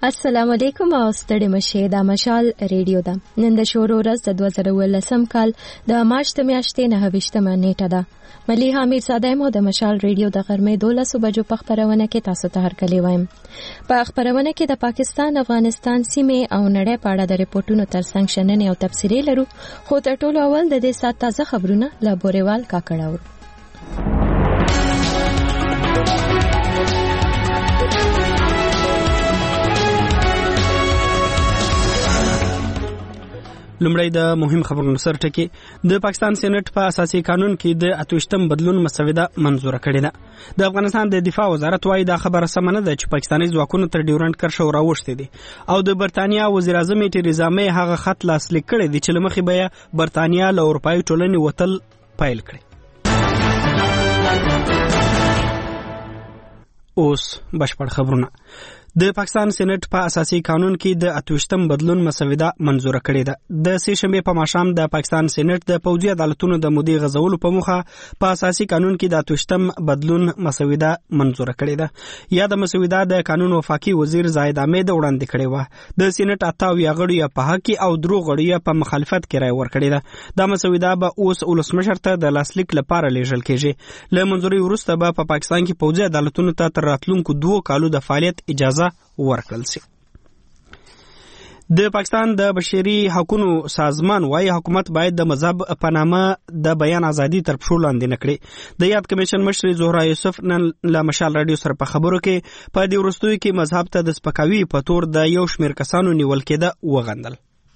السلام علیکم او ستړي مشه د مشال ریډیو ده. نن د شورو ورځ د 2019 کال د مارچ میاشتې 29 نیټه ده. مليحه امیر صادق مو د مشال ریډیو د غرمې 12 بجو په خبرونه کې تاسو ته هرکلی وایم. په خبرونه کې د پاکستان، افغانستان سیمه او نړۍ په اړه د ریپورتونو ترڅنګ شننې او تفسیرې لرو. خو تر ټولو اول د دې سات تازه خبرونه له بوريوال کاکړاو. لومړی د مهم خبرونو سر ټکی. د پاکستان سېنات په اساسي قانون کې د 28م بدلون مسوده منزور کړې ده. د افغانستان د دفاع وزارت وايي دا خبره سم نه ده چې پاکستاني ځواکونو تر ډیورنډ کرښه راوښتي دي او د برتانیا وزیر اعظم تریزا مې هغه خط لاسلیک کړی دی چې لمخې به برتانیا له اروپایي ټولنې وتل پیل کړي. اوس بشپړ خبرونه. د پاکستان سېنات په اساسي قانون کې د 28م بدلون مسوده منزور کړې ده. د سې شنبه په ماښام د پاکستان سېنات د پوځي عدالتونو د مودې غزولو په مخه په اساسي قانون کې د 28م بدلون مسوده منزور کړې ده. یا د مسوده د قانون وفاقي وزیر زاهد احمد وړاندې کړې و. د سېنات 28 غړي په حق او درو غړي په مخالفت کې رائے ورکړې ده. دا مسوده به اوس ولسمشر ته د لاسلیک لپاره لیږل کېږي. له منځوري وروسته به په پاکستان کې پوځي عدالتونو ته تر راتلونکو 2 کالو د فعالیت اجازه ورکړل شي. د پاکستان د بشري حقوقو سازمان وايي حکومت باید د مذهب په نامه د بیان ازادي تر پښو لاندې نه کړي. د یاد کمیشن مشر زهرا یوسف نن له مشال رادیو سره په خبرو کې په دې وروستیو کې مذهب ته د سپکاوي په تور د یو شمېر کسانو نیول کېده وغندل.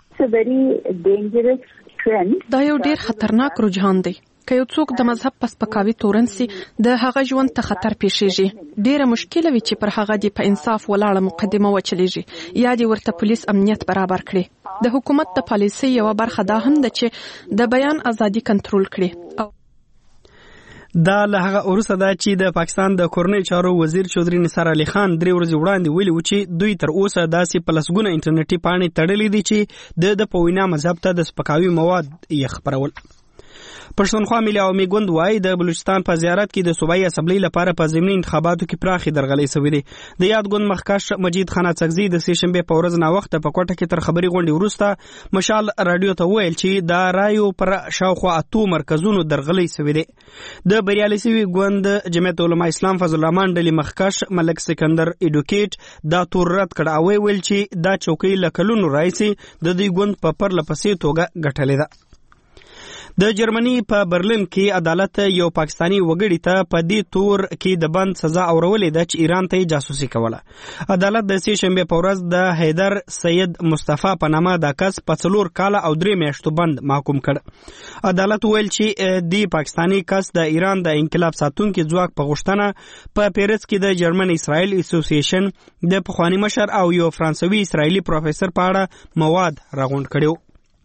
دا یو ډیر خطرناک رجحان دی. که یو څوک د مذهب په سپکاوي تورن سي د هغه ژوند ته خطر پیښیږي. ډیره مشکله وي چې پر هغه دی په انصاف ولاړه مقدمه وچلیږي یا دی ورته پولیس امنیت برابر کړي. د حکومت د پالیسۍ یو برخه دا هم ده چې د بیان ازادي کنټرول کړي. دا له هغه وروسته ده چې د پاکستان د کورنۍ چارو وزیر چودري نثار علي خان 3 ورځې وړاندې ویلي و چې دوی تر اوسه داسې پلسګونه انټرنیټي پاڼې تړلې دي چې د پوینا مذهب ته د سپکاوي مواد یې خپرول. پښتونخوا ملي عوامي ګوند وايي د بلوچستان په زیارت کې د صوبایي اسمبلی لپاره په ضمني انتخاباتو کې پراخي درغلي شوې دي. د یاد ګوند مخکښ مجید خان اڅکزي د سې شنبه په ورځ نا وخت په کوټه کې تر خبري غونډې وروسته مشال رادیو ته ویل چې دا رایو پر شاوخوا 8 مرکزونو درغلي شوې دي. د بریالي سوي ګوند جمعیت علماء اسلام فضل الرحمن ډلې مخکښ ملک سکندر ایډوکیټ دا تور رد کړ او ویل چې دا چوکۍ لکلونو راځي د دې ګوند په پرلپسې توګه ګټلې ده. د جرمني په برلین کې عدالت یو پاکستانی وګړي ته په دې تور کې د بند سزا اورولې ده چې ایران ته جاسوسي کوله. عدالت د سې شنبه په ورځ د حیدر سید مصطفی په نامه د کس په 4 کال او 3 میاشتو بند محکوم کړ. عدالت ویل چې دی پاکستانی کس د ایران د انقلاب ساتونکو ځواک په غوښتنه په پیرس کې د جرمن اسرائیل اسوسییشن د پخوانی مشر او یو فرانسوي اسرائیلی پروفیسور په اړه مواد راغونډ کړو.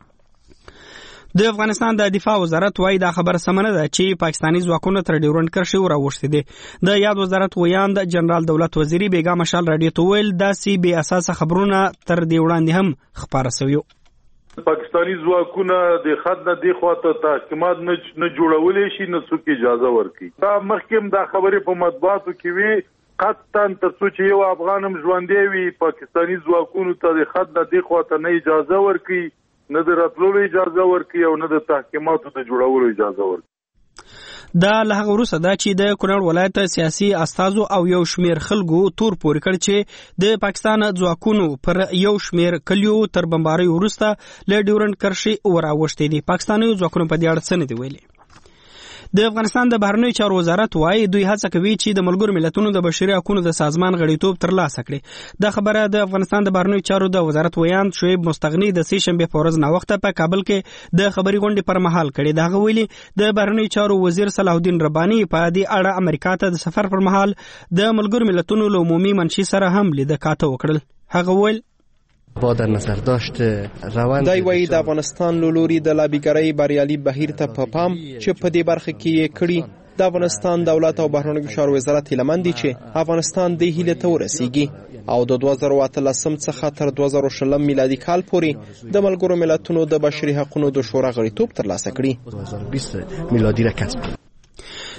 د افغانستان د دفاع وزارت وايي دا خبره سمه نه ده چې پاکستاني ځواکونه تر ډیورنډ کرښې راوښتي دي. د یاد وزارت ویاند جنرال دولت وزیری بیګا مشال رادیو ته ویل دا سی بے اساسه خبرونه تر دې وړاندې هم خبره شوی. پاکستاني ځواکونه د خط نه دی خواته تحکیمات نه جوړولې شي نه څوک اجازه ورکړي. دا مخکې دا خبرې په مطبوعاتو کې وي قطعاً تر څو چې یو افغانم ژوندې وي پاکستاني ځواکونو ته د خط نه دی خواته نه اجازه ورکړي، نه د راتلولو اجازه ورکړي او نه د تحکیماتو د جوړولو اجازه ورکړي. دا له هغه وروسته ده چې د کونړ ولایت سیاسي استازو او یو شمیر خلکو تور پورې کړ چې د پاکستان ځواکونو پر یو شمیر کلیو تر بمبارۍ وروسته له ډیورنډ کرښې وراوښتي دي. پاکستاني ځواکونو په دې اړه څه نه دي ویلي. د افغانستان د بهرنیو چارو وزارت وايي دوی هڅه کوي چې د ملګرو ملتونو د بشري حقوقو د سازمان غړیتوب ترلاسه کړي. دا خبره د افغانستان د بهرنیو چارو د وزارت ویاند شعیب مستغنی د سې شنبه په ورځ نا وخت په کابل کې د خبري غونډې پر مهال کړي. دا غویلي د بهرنیو چارو وزیر صلاح الدین ربانی په دې اړه امریکا ته د سفر پر مهال د ملګرو ملتونو له عمومي منشي سره هم لیدکاته وکړل. هغه ویل با در نظر داشت روند دای وی د افغانستان لوري د لابیګرۍ بریالي بهیر ته په پام چې په دې برخه کې یې کړی. د افغانستان دولت او بهرنیو چارو وزارت هیلمند دي چې افغانستان د هیله ته ورسیږي او د 2013 څخه تر 2020 میلادي کال پورې د ملګرو ملتونو د بشري حقوقو د شورا غړیتوب ترلاسه کړي. 2020 میلادي را کسب کړي.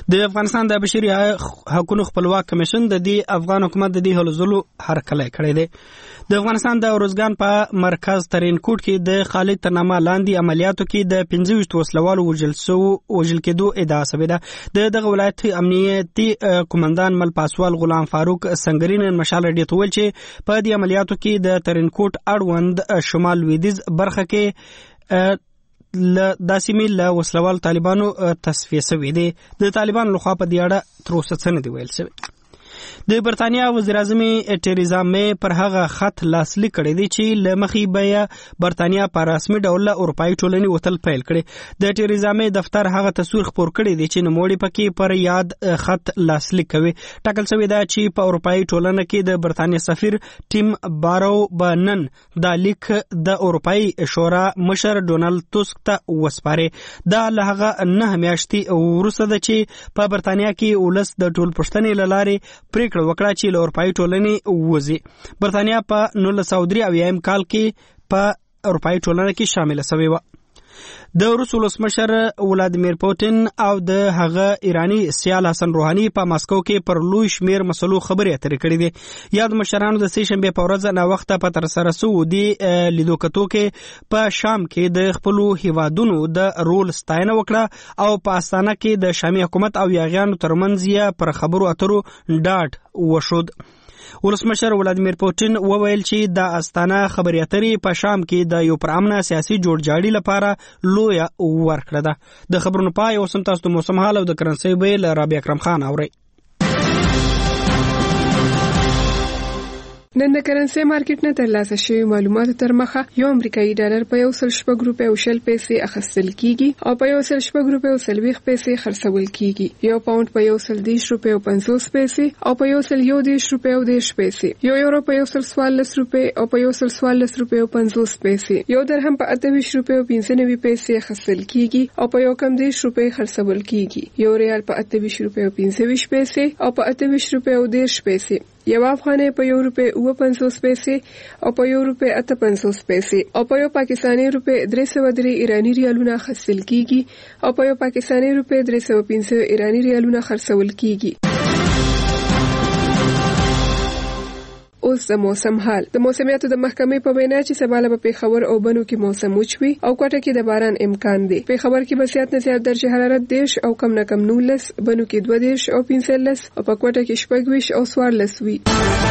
د افغانستان د بشري حقوقو خپلواک کمیشن د دې افغان حکومت د دې هلو ځلو هرکلی کړی دی. د افغانستان د ارزګان په مرکز ترینکوټ کې د خالد تر نامه لاندې عملیاتو کې د 25 وسلوالو وژل کېدو ادعا شوې ده. د دغه ولایت امنیتي قومندان مل پاسوال غلام فاروق سنگرین مشال رادیو ته ویل چې په دې عملیاتو کې د ترینکوټ اړوند شمال لویدیځ برخه کې د سیمې له وسلوالو طالبانو تصفیه شوې دي. د طالبانو لخوا په دې اړه تر اوسه څه نه دي ویل شوی. د برتانیا وزیر اعظم ټریزا مې پر هغه خط لاسلیک کړی دی چې له مخې به برتانیا په رسمي ډول له اروپایي ټولنې وتل پیل کړي. د ټریزا مې دفتر هغه تصویر خپور کړی دی چې نوموړي پکې پر یاد خط لاسلیک کوي. ټاکل شوی ده چې په اروپایي ټولنه کې د برتانیا سفیر ټیم بارو به نن دا لیک د اروپایي شورا مشر ډونالد ټسک ته وسپاري. دا له هغه 9 میاشتې وروسته ده چې په برتانیا کې ولس د ټول پښتنې له لارې پریکړه وکړه چې له اروپایي ټولنې ووځي. برتانیا په 1993 کال کې په اروپایي ټولنه کې شامل شوې وه. د روس ولسمشر ولادیمیر پوتین او د هغه ایرانی سیال حسن روحانی په ماسکو کې پر لوی شمیر مسلو خبرې اترې کړې دي. یاد مشرانو د سې شنبې په ورځ نه وخته په ترسره شوو دي لیدو کتو کې په شام کې د خپلو هیوادونو د رول ستاینه وکړه او په استانه کې د شامي حکومت او یاغیانو ترمنځ یې پر خبرو اترو ډاډ وشود. ولسمشر ولادیمیر پوتین وویل چې د استانه خبرې اترې په شام کې د یو پرامنه سیاسي جوړجاړي لپاره لویه ورکړه ده. د خبرونو پای اوس هم تاسو د موسم حال او د کرنسۍ بیې له رابعه اکرم خان اورئ. نن د کرنسي مارکیټ نه ترلاسه شوی معلوماتو تر مخه یو امریکایي ډالر په 1.4 روپیو شل پیسې اخیستل کیږي او په 1.4 روپیو سلويخ پیسې خرڅول کیږي. یو پاوند په 1.10 روپیو 50 پیسې او په 1.10 روپیو 10 پیسې. یو یورو په 1.14 روپیو او په 1.14 روپیو 50 پیسې. یو درهم په 28 روپیو 95 پیسې اخیستل کیږي او په 1.10 روپیو خرڅول کیږي. یو ریال په 28 روپیو 25 پیسې او په 28 روپیو 10 پیسې. یو افغانۍ په 1 روپۍ 50 پیسې او په 1 روپۍ 58 پیسې او په 1 پاکستاني روپۍ 303 ایرانی ریالونه خرڅل کیږي او په 1 پاکستاني روپۍ 350 ایرانی ریالونه خرڅول کیږي. اوس د موسم حال. د موسمیاتو د محکمې په وینا چې سبا له پیښور او بنو کې موسم وچوي او کوټه کې د باران امکان دی. پیښور کې به زیات نه زیات درجه حرارت 10 او کم نه کم 19، بنو کې 12 او 15 او په کوټه کې 14 او 14 وي.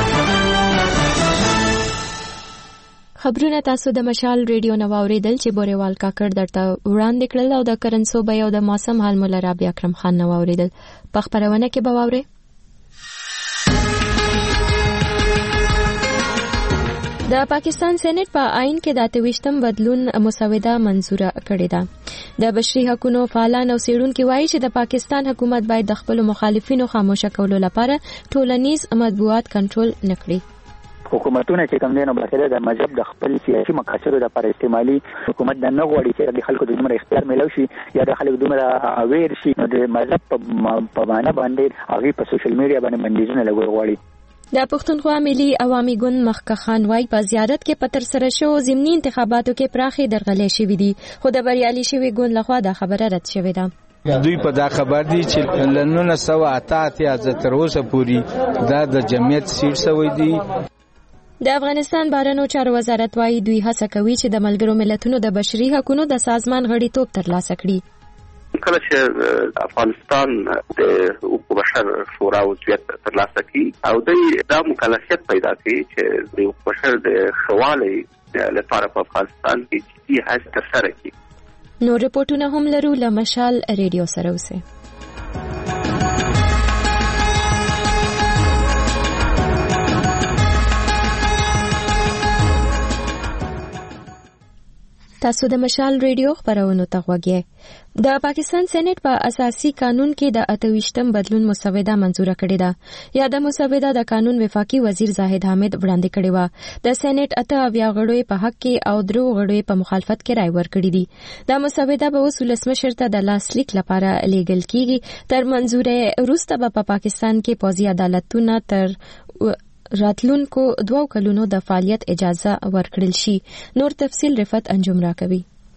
خبرونه تاسو د مشال ریډیو نو اوریدل چې بوريوال کاکړ درته وړاندې کړل او د کرنسو به یو د موسم حال مولا رابعه اکرم خان نو اوریدل. په خبرونه کې به واورئ. د پاکستان سېنات په آئین کې د 28م بدلون مسوده منزوره کړې ده. د بشري حقوقو فعالان او څېړونکي وایي چې د پاکستان حکومت باید د خپل مخالفینو خاموشه کولو لپاره ټولنیز مطبوعات کنټرول نکړي. حکومتونه چې کوم دینه بهره د مذهب د خپل سیاسي مقاصدو لپاره استعمالي حکومت د نه غوړي چې د خلکو د دومره اختیار ملو شي یا د خلکو دومره اویر شي نو د مذهب په معنا باندې هغه په سوشل میډیا باندې بندیزونه لګول غواړي. د پښتونخوا ملي عوامي ګوند مخکښ خان وای په زیارت کې په ترسره شو ضمني انتخاباتو کې پراخي درغلې شوې دي خو د بریالي شوی ګوند لخوا د خبره رد شوې ده. دوی په دا خبر دي چې لنونه سوا اتیا تر اوسه پوری دا د جمعیت سیر سوی دي. د افغانستان بهرنیو چارو وزارت وایي دوی هڅه کوي چې د ملګرو ملتونو د بشري حقوقو د سازمان غړیتوب ترلاسه کړي. کله چې افغانستان د حقوق بشر شورا عضویت ترلاسه کړي او دوی دا مکلفیت پیدا کړي چې د حقوق بشر د ښوالې لپاره په افغانستان کې جدي هڅې ترسره کړي. نور رپورټونه هم لرو له مشال ریډیو سره اوسئ. تاسو د مشال ریډیو خبرونو ته غوږی. د پاکستان سېنات په اساسي قانون کې د 28م بدلون مسوده منزوره کړې ده. یا د مسوده د قانون وفاقي وزیر زاهد حامد وړاندې کړې و. د سېنات 8 غړو په حق کې او 3 غړو په مخالفت کې رائے ورکړې دي. د مسوده به اوس ولسمشر ته د لاسلیک لپاره لیږل کیږي. تر منزورې وروسته به په پاکستان کې پوځي عدالتونه تر راتلونکو 2 کلونو د فعالیت اجازه ورکړل شي. نور تفصیل رفت انجم را کوي.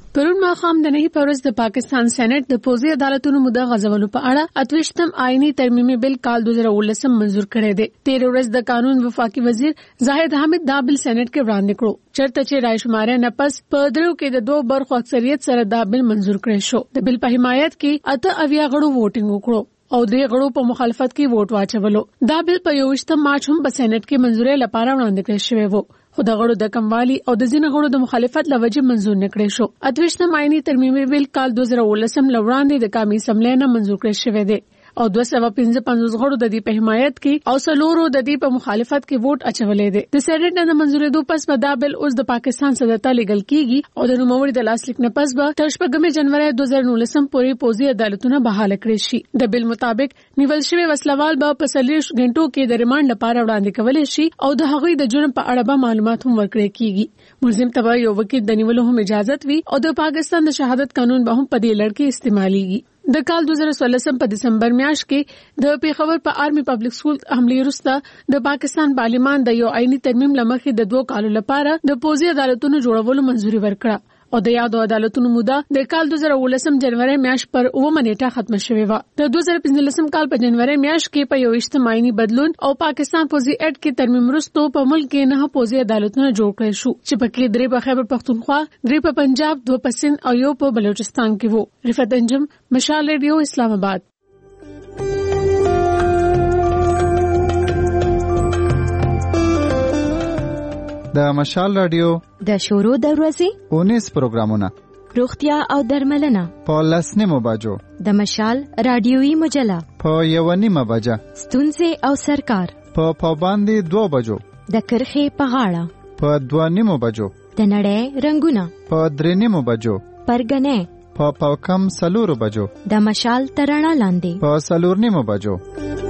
پرون ماښام د نهي پرز د پاکستان سېنات د پوزي عدالتونو موده غځولو په اړه 28م آئینی ترمیمي بل کال 2019 منزور کړی دی. 13 ورځ د قانون وفاقي وزیر زاهد حامد دا بل سېنات کې وړاندې کړو چرته چې رائے شمارې نه پس په درو کې د 2 برخو اکثریت سره دا بل منزور کړی شو. د بل په حمایت کې 8 غړو ووټینګ وکړو او 3 غړو په مخالفت کې ووټ واچولو. دا بل په 28 مارچ هم په سېنات کې منزوري لپاره وړاندې کړی شوی وو. خو د غړو د کموالي او د ځینو غړو د مخالفت لوجه منزور نکړې شو. 28 آئینی ترمیمي بل کال 2019 لوړاندې د قومي اسمبلی نه منزور کړی شوی دی او 255 غړو د دې په حمایت کې او 4 د دې په مخالفت کې ووټ اچولې دي. د سېنات نه د منزورې دوه پس به دا بل اوس د پاکستان صدر ته لیږل کیږي او د نوموړي د لاسلیک نه پس به تر 8 جنوري 2019 پورې پوزي عدالتونه بحاله کړي شي. د بل مطابق نیول شوی وسلوال به په 40 غنټو کې د ریماند لپاره وړاندې کولای شي او د هغوی د جرم په اړه به معلومات هم ورکړي کیږي. ملزم ته یو وکیل د نیولو هم اجازه وي او د پاکستان د شهادت قانون به هم په دې لړ کې استعماليږي. د کال 2016 په دسمبر میاشت کې د پیښور په آرمي پبلک سکول حمله وروسته د پاکستان پارلیمان د یو آئینی ترمیم لمخې د 2 کالو لپاره د پوزي عدالتونو جوړولو منزوري ورکړه او د یادو عدالتونو موده د کال 2019 جنوري میاشت پر 9 نیټه ختم شوه و. د 2015 کال په جنوري میاشت کې په یو اجتماعي بدلون او پاکستان پوزي اکټ کې ترمیم وروسته په ملک کې 9 پوزي عدالتونه جوړ کړل شو چې پکې 3 په خیبر پختونخوا، 3 په پنجاب، 2 په سند او 1 په بلوچستان کې وو. رفعت انجم، مشال ریډیو، اسلام آباد. د مشال رادیو د شورو د ورځې 19 پروګرامونه روغتیا او درملنه په 10 بجو د مشال رادیوي مجله په 1 بجه ستونزې او سرکار په پابندي 2 بجو د کرخې په غاړه په 2 بجو د نړۍ رنگونه په 3 بجو پرګنې په کم 4 بجو د مشال ترانه لاندې په 4 بجو.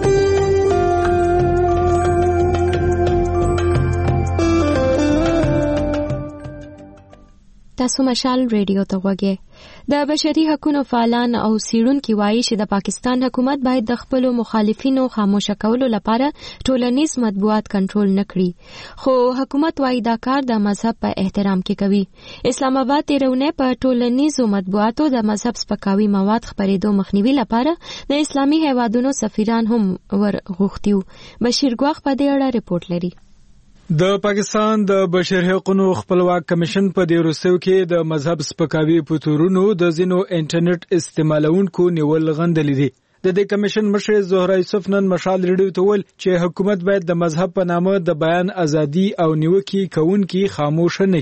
تاسو مشال ریډیو ته وګورئ. د بشري حقوقو فعالان او سیړونکو وایي چې د پاکستان حکومت باید د خپل مخالفینو خاموشه کولو لپاره ټولنیز مطبوعات کنټرول نکړي، خو حکومت وایي دا کار د مذهب په احترام کې کوي. اسلام آباد تیرونه په ټولنیزو مطبوعاتو د مذهب سپکاوي مواد خپرېدو مخنیوي لپاره د اسلامي هیوادونو سفیران هم ورغوښتیو. بشیر ګواخ په دې اړه ریپورت لري. د پاکستان د بشري حقوقو خپلواک کمیشن په دې وروستیو کې د مذهب سپکاوي په تورونو د ځینو انټرنیټ استعمالونکو نیول غندلې دي. د دې کمیشن مشر زهرا یوسف نن مشال ریډیو ته ویل چې حکومت باید د مذهب په نامه د بیان ازادي او نیوکي کوونکي خاموش نه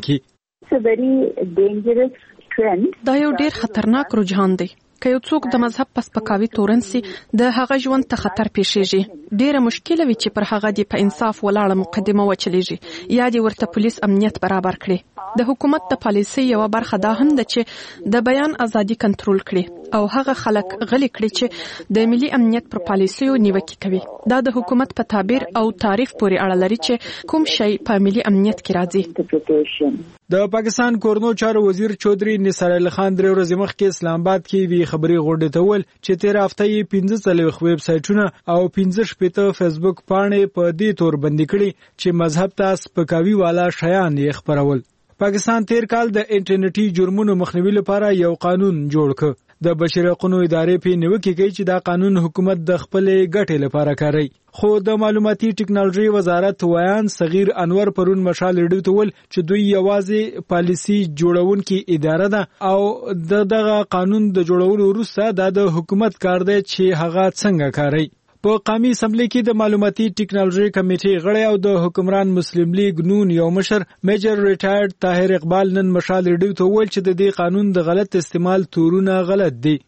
کړي. دا یو ډیر خطرناک رجحان دی. که یو څوک د مذهب په سپکاوي تورن سي د هغه ژوند ته خطر پیښیږي. ډیره مشکله وي چې پر هغه د په انصاف ولاړه مقدمه وچلیږي یا د ورته پولیس امنیت برابر کړي. د حکومت د پالیسي یو برخه دا هم ده چې د بیان ازادي کنټرول کړي او هغه خلک غلي کړي چې د ملي امنیت پر پالیسیو نیوکه کوي. دا د حکومت په تعبیر او تعریف پورې اړه لري چې کوم شی په ملي امنیت کې راځي. د پاکستان کورنو چارو وزیر چودري نثار علي خان 3 ورځې مخکې اسلام آباد کې وی خبري غونډه ته ول چې 13 هفته یې 15 ویب سایټونه او 15 فیسبوک پاڼې په دې تور بندي کړي چې مذهب ته سپکاوي والا شیان یې خبرول. پاکستان 13 کال د انټرنیټي جرمونو مخنیوي لپاره یو قانون جوړ کړ. د بشري حقوقو ادارې په نیوکه کوي چې دا قانون حکومت د خپل ګټې لپاره کوي. خو د معلوماتي ټکنالوژي وزارت ویان صغیر انور پرون مشال ریډیو ته ول چې دوی یوازې پالیسي جوړونکي اداره ده او دغه قانون د جوړولو وروسته د حکومت کار دی چې هغه څنګه کوي. په قومي اسمبلی کې د معلوماتي ټکنالوژي کمیټې غړی او د حکمران مسلم لیگ نون یو مشر میجر ریټایرډ طاهر اقبال نن مشال ریډیو ته ویل چې د دې قانون د غلط استعمال تورونه غلط دي.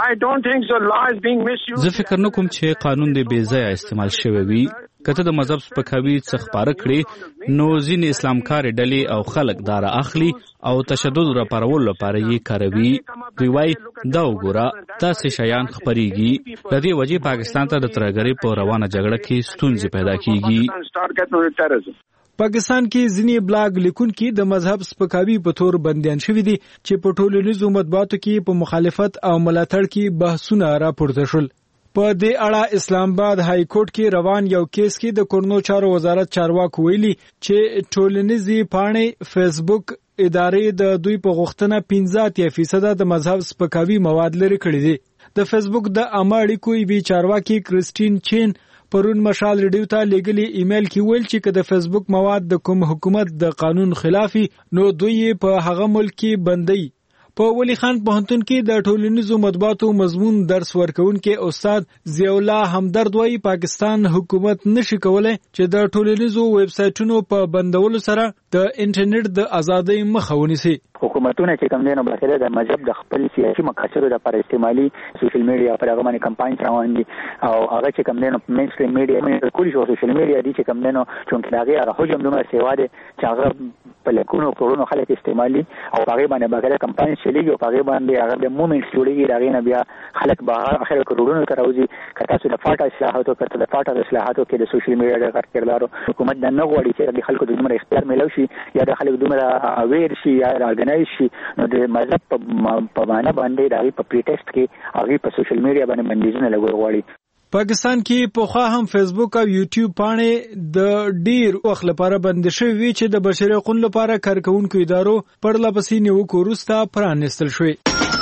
زه فکر نه کوم چې قانون دې بې ځایه استعمال شوی وي. کته د مذهب سپکاوي څخه خبره کړي نو ځین اسلامکار ډلې او خلک دار اخلي او تشدد را پرول لپاره یې کاروي. دوی وايي دا وګوره تاسو شیان خبريږي. د دې وجې پاکستان ته د ترګری په روانه جګړه کې ستونزې پیدا کیږي. پاکستان کې ځینی بلاګ لیکونکي د مذهب سپکاوي په تور بندیان شوي دي چې په ټولنیزو مطبوعاتو کې په مخالفت او ملاتړ کې بحثونه راپورته شول. په دې اړه اسلام آباد های کورټ کې روان یو کیس کې د کورنو چارو وزارت چارواکو ویلي چې ټولنیزي پاڼې فیسبوک، ادارې د دوی په غوښتنه 15% د مذهب سپکاوي مواد لري کړی دي. د فیسبوک د عامه اړیکو وی چارواکي کرسټین چین پرون مشال ریډیو ته لګلی ایمیل کې ویل چې که د فیسبوک مواد د کوم حکومت د قانون خلافي نو دوی په هغه ملک کې بندي. په ولی خان پوهنتون کې د ټولنیزو مطبوعاتو مضمون درس ورکوونکي استاد ضیاء الله همدرد وايي پاکستان حکومت نشي کولای چې د ټولنیزو ویب سایټونو په بندولو سره د انټرنیټ د ازادۍ مخه ونیسي. حکومتونه چې کوم دینه بلکې د مذهب د خپل سیاسي مقاصدو لپاره استعمالي سوشل میډیا پر هغه باندې کمپاین روان دي او هغه چې کوم دینه مین سټریم میډیا مې کولې شو سوشل میډیا دي چې کوم دینه چې هغه حجم دومره سیوا دي چې هغه په لکونو کورونو خلک استعمالي او هغه باندې بغیر کمپاین چلیږي او هغه باندې هغه د مومنټس جوړیږي هغه نه بیا خلک به اخر کورونو ته راوځي کته چې د فاټا اصلاحاتو کته د فاټا اصلاحاتو کې د سوشل میډیا د کارکړدارو حکومت د نه غوړي چې د خلکو د دومره اختیار ملو شي یا د خلکو دومره اویر شي یا ارګنایز شي نو د مذهب په معنا باندې دغه په پریټیسټ کې هغه په سوشل میډیا باندې بندیزونه لګول غواړي. پاکستان کې پوخا هم فیسبوک او یوټیوب پاڼې د ډیر وخت لپاره بند شوې وي چې د بشري حقوقو لپاره کارکونکو ادارو پرلپسې نیوکو وروسته پرانیستل شوې.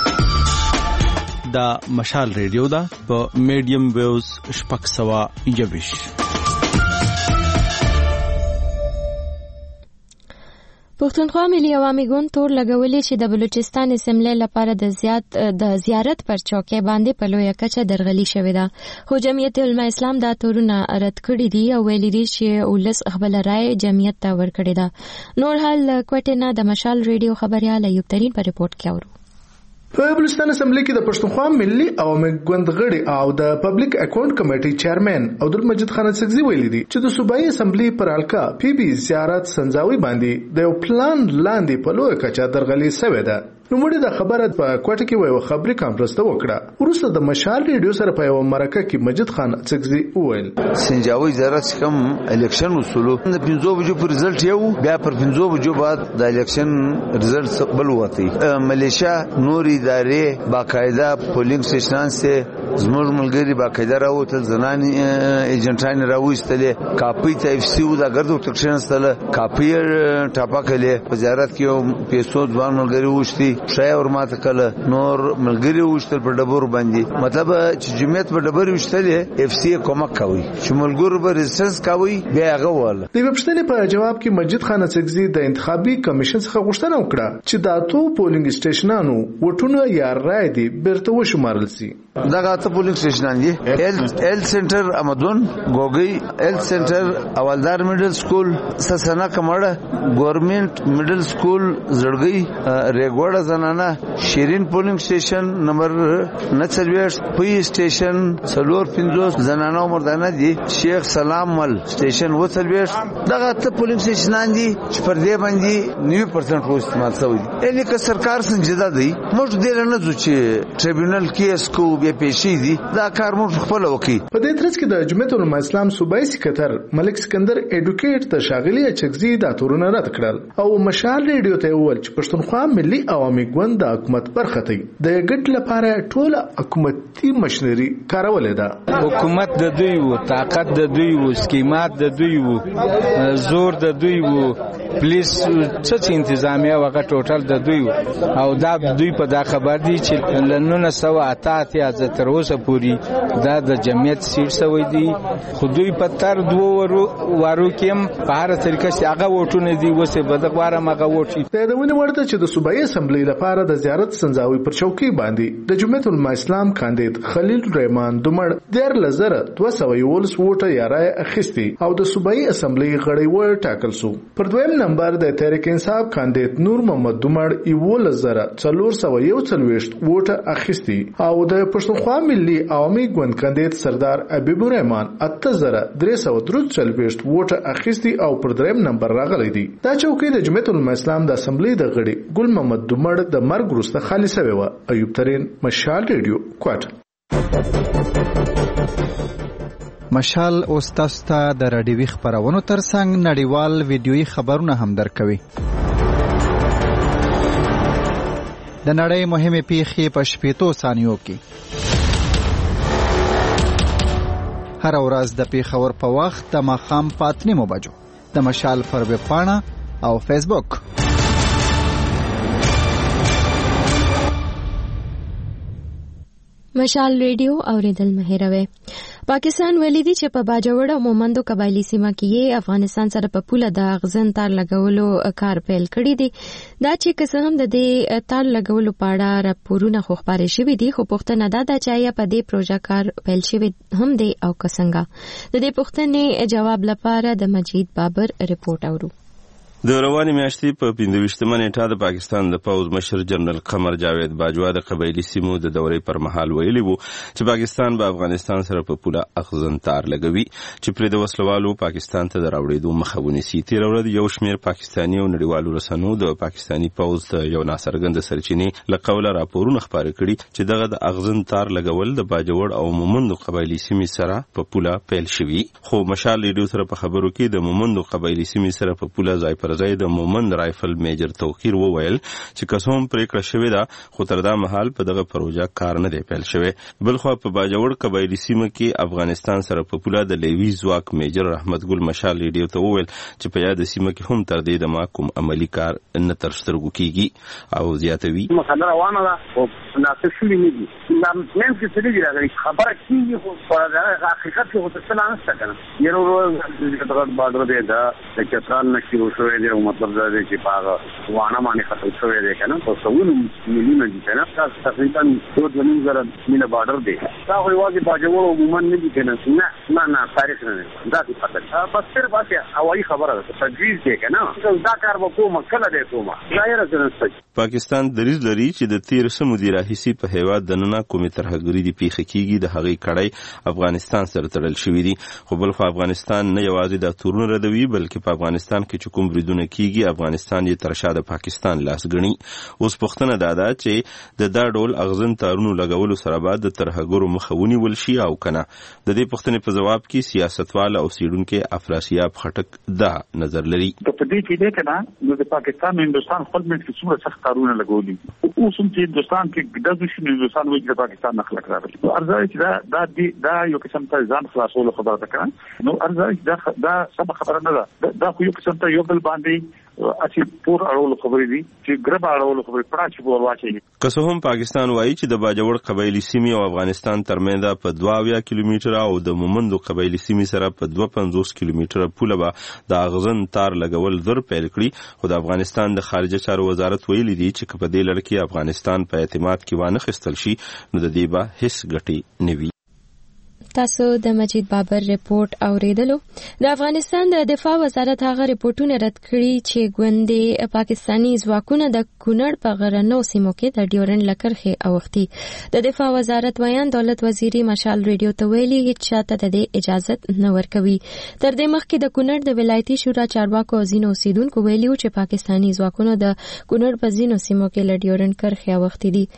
دا مشال ریډیو دا په میډیم ویوز 621. پښتونخوا ملي عوامي ګوند تور لګولې چې د بلوچستان اسمبلی لپاره د زیارت پر چوکۍ باندې په لویه کچه درغلي شوې ده. خو جمعیت علما اسلام دا تورونه رد کړي دي او ویلي دي چې ولس خپل رائے جمعیت ته ورکړې ده. نور حال کوټه نه د مشال ریډیو خبريال ایوب ترين په ریپورت کې اورو. په بلوچستان اسمبلی کې د پښتونخوا ملي عوامي ګوند غړي او د پبلک اکاونټ کمیټې چیرمن عبدالمجید خان سګزي ویلي دي چې د صوبایي اسمبلی پر حلقه پی بي زیارت سنځاوي باندې د یو پلان لاندې په لویه کچه درغلي شوې ده. نوموړي د خبره په کوټه کې وایي خبري کانفرنس ته وکړه. وروسته د مشال ریډیو سره په یو مرکه کې مجید خان سګزي وویل سنجاوي زیارت کوم الیکشن وصولو د 15 بجو پر رزلټ یو بیا پر 15 بجو بعد د الیکشن رزلټ قبل وته ملیشیا نور ادارې باقاعده پولینګ سټیشن سه زموږ ملګری باقاعده راوتل زنان ایجنټان راوستلې کاپی ته اف سی او د ګردو ټکشن سره کاپی ټاپا کړي په زیارت کې پیسو ځوان ملګری وشتي شای اور ماته کله نور ملګری وشتل په ډبور باندې مطلب چې جمعیت په ډبور وشتلې اف سی کومک کوي چې ملګرو به ریزستنس کوي بیا هغه ول. د وبښتنې په جواب کې مجید خان سګزي د انتخابي کمیشن څخه غوښتنه وکړه چې د اتو پولینګ سټیشنانو وټونه یا رای دي بیرته وشمارل شي. دغه ته پولینګ سټیشنان دي ال سنټر امدون ګوګي ال سنټر اولدار میډل سکول سسنا کمړه ګورنمنت میډل سکول زړګي ریګوړه زنانه شیرین پولینګ سټیشن نمبر 49 پی سټیشن سلور 50 زنانه مردانه دي شیخ سلام مل سټیشن وڅلويش دغه ته پولینګ سټیشنان دي چې پر دې باندې 90% په استعمال شوی دي. یعنی که سرکار سنجیده دی موږ دې نه ځو چې ټریبیونل کیس کو به پیشي دي دا کار موږ خپل وکي. په دې ترڅ کې د جمعیت علما اسلام صوبایي سکرټر ملک سکندر اډوکیټ ته شاغلي چکزي دا تورونه رد کړل او مشال ریډیو ته وویل چې پښتونخوا ملي عوامي ګوند د حکومت برخه دی د ګټ لپاره ټول حکومتي مشنري کارولې ده. حکومت د دوی وو طاقت د دوی وو سکیمات د دوی وو زور د دوی وو پولیس څه انتظامیه وغه ټوټل د دوی وو او دا دوی په دا خبر دي چې لنونه سوا اته از تر اوسه پوری دا د جمعیت سیټ سوی دي خو دوی په تر دوه وارو کې په هر طریقه چې هغه وټونه دي وسه بدغواره مغه وټي. دا ونه ورته چې د صوبایي اسمبلی لپاره د زیارت سنځاوي پر چوکۍ باندې د جمعیت علما اسلام کاندید خلیل رحمان دومړ 12211 ووټه یا رای اخیستي او د صوبایي اسمبلی غړی و ټاکل شو. پر دویم نمبر د تحریک انصاف کاندید نور محمد دومړ 11441 ووټه اخیستي او د پښتونخوا ملي عوامي ګوند کاندید سردار حبیب الرحمن 8343 ووټه اخیستي او پر دریم نمبر راغلی دی. دا چوکۍ د جمعیت علما اسلام د اسمبلی د غړي ګل محمد دومړ د مرګ وروسته خالي شوی و. ایوب ترين مشال ریډیو کوټه. مشال اوس تاسو ته د رادیوي خبرونو ترڅنګ نړیوال ویډیويي خبرونه هم درکوي. د نړۍ مهمه پیښې په 15 ثانیو کې هر ورځ د پیښور په وخت د ماښام 5:30 بجو د مشال پر ویب پاڼه او فیسبوک مشال ریډیو اوریدل مهیروي. پاکستان ویلي دی چې په باجوړ او مومندو قبایلی سیمه کې افغانستان سره په پوله د اغزن تار لګولو کار پیل کړی دی. دا چې که هم د دې تار لګولو په اړه راپورونه خو خبرې شوې دي، خو پوښتنه دا ده چې په دې پروژه کار پیل شوی هم دی او که څنګه. د دې پوښتنې جواب لپاره د مجید بابر رپورټ اورو. د روانې میاشتې په 25مه نیټه د پاکستان د پوځ مشر جنرال قمر جاوید باجوا د قبایلی سیمو د دورې پر مهال ویلي وو چې پاکستان به افغانستان سره په پوله اغزن تار لګوي چې پر د وسلوالو پاکستان ته د راوړېدو مخه ونیسي. تېره ورځ یو شمېر پاکستاني او نړیوالو رسنیو د پاکستاني پوځ ته یو ناڅرګنده سرچینې له قوله راپورونه خپاره کړي چې دغه د اغزن تار لګول د باجوړ او مومندو قبایلی سیمې سره په پوله پیل شوي. خو مشال ریډیو سره په خبرو کې د مومندو قبایلی سیمې سره په پوله ځای پر ځای د مومند رایفل میجر توقیر وویل چې قسم پریکړه شوې ده، خو تر دا مهال په دغه پروژه کار نه دی پیل شوی. بلخو په باجوړ قبایلی سیمه کې افغانستان سره په پوله د لیوی ځواک میجر رحمت ګل مشال ریډیو ته وویل چې په یاد سیمه کې هم تر دې د محکوم عملی کار نه تر سترګو کیږي او زیاتوي. مسله روانه ده او ناقص شوی نه دي. نن کې څه دي راغلي خبره کیږي، خو په حقیقت کې څه نه نشته کنه. یو ورځ د بادر دی دا چې ځان نشي وشوي دی، مطلب دا دی چې باغ وانه باندې ختم شوی دی کنه. په څوونو مليونه دي کنه، تقریبا 2.5 میله بادر دی. دا خو واځي باجوړ او مومن نه دي کنه. نه تاریخ نه دا دي پته. بس صرف هوایي خبره ده، تجویز دی کنه. دا کار وکوم کله دی کومه ظاهر ځنه. پاکستان دریځ لري چې د 13 مدیر راهیسي په هیواد دننه کومې ترهګری دی پیښه کیږي د هغې کړای افغانستان سره تړل شوی دی. خو بل خو افغانستان نه یوازې د تورونه ردوي، بلکې په افغانستان کې چې کوم بریدونه کیږي افغانستان یې تر شا د پاکستان لاس ګڼي. اوس پوښتنه دا ده چې د دا ډول اغزن تارونو لګولو سره بعد د ترهګرو مخه ونیول شي او کنه. د دې پوښتنې په جواب کې سیاستوال او څېړونکي افراسیاب خټک دا نظر لري. په دې کې ده کنه د پاکستان او هندوستان خپل منځ کې څومره سخت تارونه لګولي. اوس هم چې هندوستان کې د دښمن هندوستان وایي چې پاکستان نه خلک راغلي. ارزای چې دا یو قسم ته ځان خلاصولو خبره ده کنه. نو ارزای دا سم خبره نه ده. دا خو یو قسم ته یو بل باندې اسی پور اړول خبرې دي چې ګرب اړول خبرې پړا چې بول واچي. که څه هم پاکستان وایي چې د باجوړ قبایلی سیمې او افغانستان ترمنځ په 22 کیلومتره او د مومندو قبایلی سیمې سره په 52 کیلومتره پوله به د اغزن تار لګول زر پیل کړي. خو د افغانستان د خارجه چارو وزارت ویلي دی چې په دې لړ کې افغانستان په اعتماد کې وانه خستل شي نو د دې به هیڅ ګټي نه وي. تاسو د مجید بابر رپورټ اوریدلو. د افغانستان د دفاع وزارت هغه رپورټونه رد کړي چې ګوندې پاکستانی ځواکونه د کونړ په غرنو سیمو کې د ډیورن لکرخې اوختي. د دفاع وزارت ویان دولت وزیری مشال ریډیو ته ویلي هیڅ چاته د دې اجازه نه ورکوي. تر دې مخکې د کونړ د ولایتي شورا چارواکو او ځینو اوسیدونکو ویلي چې پاکستانی ځواکونه د کونړ په ځینو سیمو کې له ډیورن کرښې اوختي دي.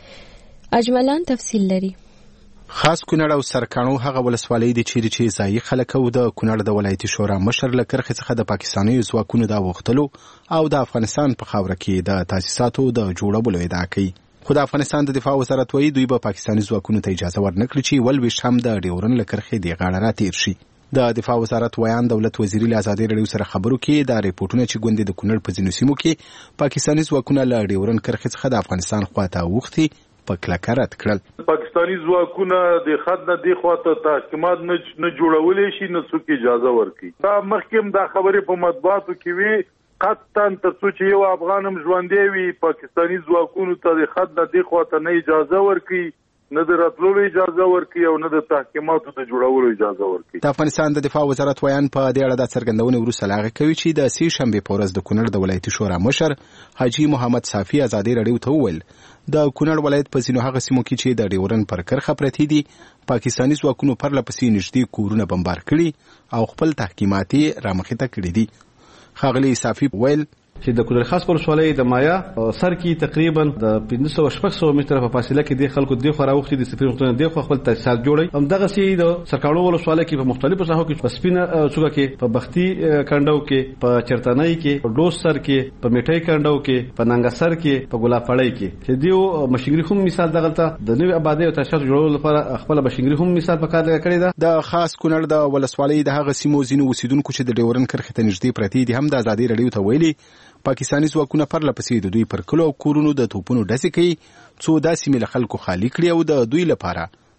اجملان تفصیل لري. خاص کونړ او سرکانو هغه ولسوالۍ دي چې ځایي خلک او د کونړ د ولایتي شورا مشر له کرښې څخه د پاکستاني ځواکونو د وختلو او د افغانستان په خاوره کې د تاسیساتو د جوړولو ادعا کوي. خو د افغانستان د دفاع وزارت وایي دوی به پاکستاني ځواکونو ته اجازه ورنکړي چې ولویشت هم د ډیورن له کرښې د غاړه راتېر شي. د دفاع وزارت ویان دولت وزیری له ازادي رادیو سره خبرو کې دا ریپورتونه چې ګوندې د کونړ په ځینو سیمو کې پاکستاني ځواکونه له ډیورن کرښې څخه د افغانستان خواته اوښتي په کلکه رد کړل. پاکستاني ځواکونه د خط نه دی خواته تحکیمات نه جوړولې شي نه څوک اجازه ورکړي. دا مخکې دا خبرې په مطبوعاتو کې وي قطعا تر څو چې یو افغان هم ژوندی وي پاکستاني ځواکونو ته د خط نه دی خواته نه اجازه ورکړي، نه د راتلولو اجازه ورکړي او نه د تحکیماتو د جوړولو اجازه ورکړي. د افغانستان د دفاع وزارت ویان په دې اړه د څرګندونې وروسته لاغه کوي چې د سې شنبې په ورځ د کونړ د ولایتي شورا مشر حاجي محمد صافي ازادي رادیو ته وویل د کونړ ولایت په ځینو هغه سیمو کې چې د ډیورن پر کرښه پرتې دي پاکستاني ځواکونو پرله پسې نږدې کورونه بمبار کړي او خپل تحکیمات یې رامخې ته کړي دي. ښاغلي صافي ویل چې د کونړ خاص ولسوالۍ د مایا سر کې تقریبا د 500 متره په فاصله کې د خلکو د خو راوختي د سفیر مختلف د خو خپل تاسیسات جوړي. هم دغه سي د سرکاړو ولسوالۍ کې په مختلفو ساحو کې په سپینه څوګه کې په بختي کندو کې په چرتنۍ کې په ډوس سر کې په میټۍ کندو کې په ننګسر کې په ګلافړۍ کې چې دیو مشنګری هم مثال دغلته د نوې آبادی او تاسیسات جوړولو لپاره خپل مشنګری هم مثال په کار کړی ده. د خاص کونړ د ولسوالۍ د هغه سیمو ځینو اوسیدونکو چې د ډیورن کرښې ته نږدې پرتې دي هم د ازادي رادیو ته ویلي پاکستاني ځواکونه پرله پسې د دوی پر کلو او کورونو د توپونو ډزې کوي څو داسې مل خلکو خالی کړي او د دوی لپاره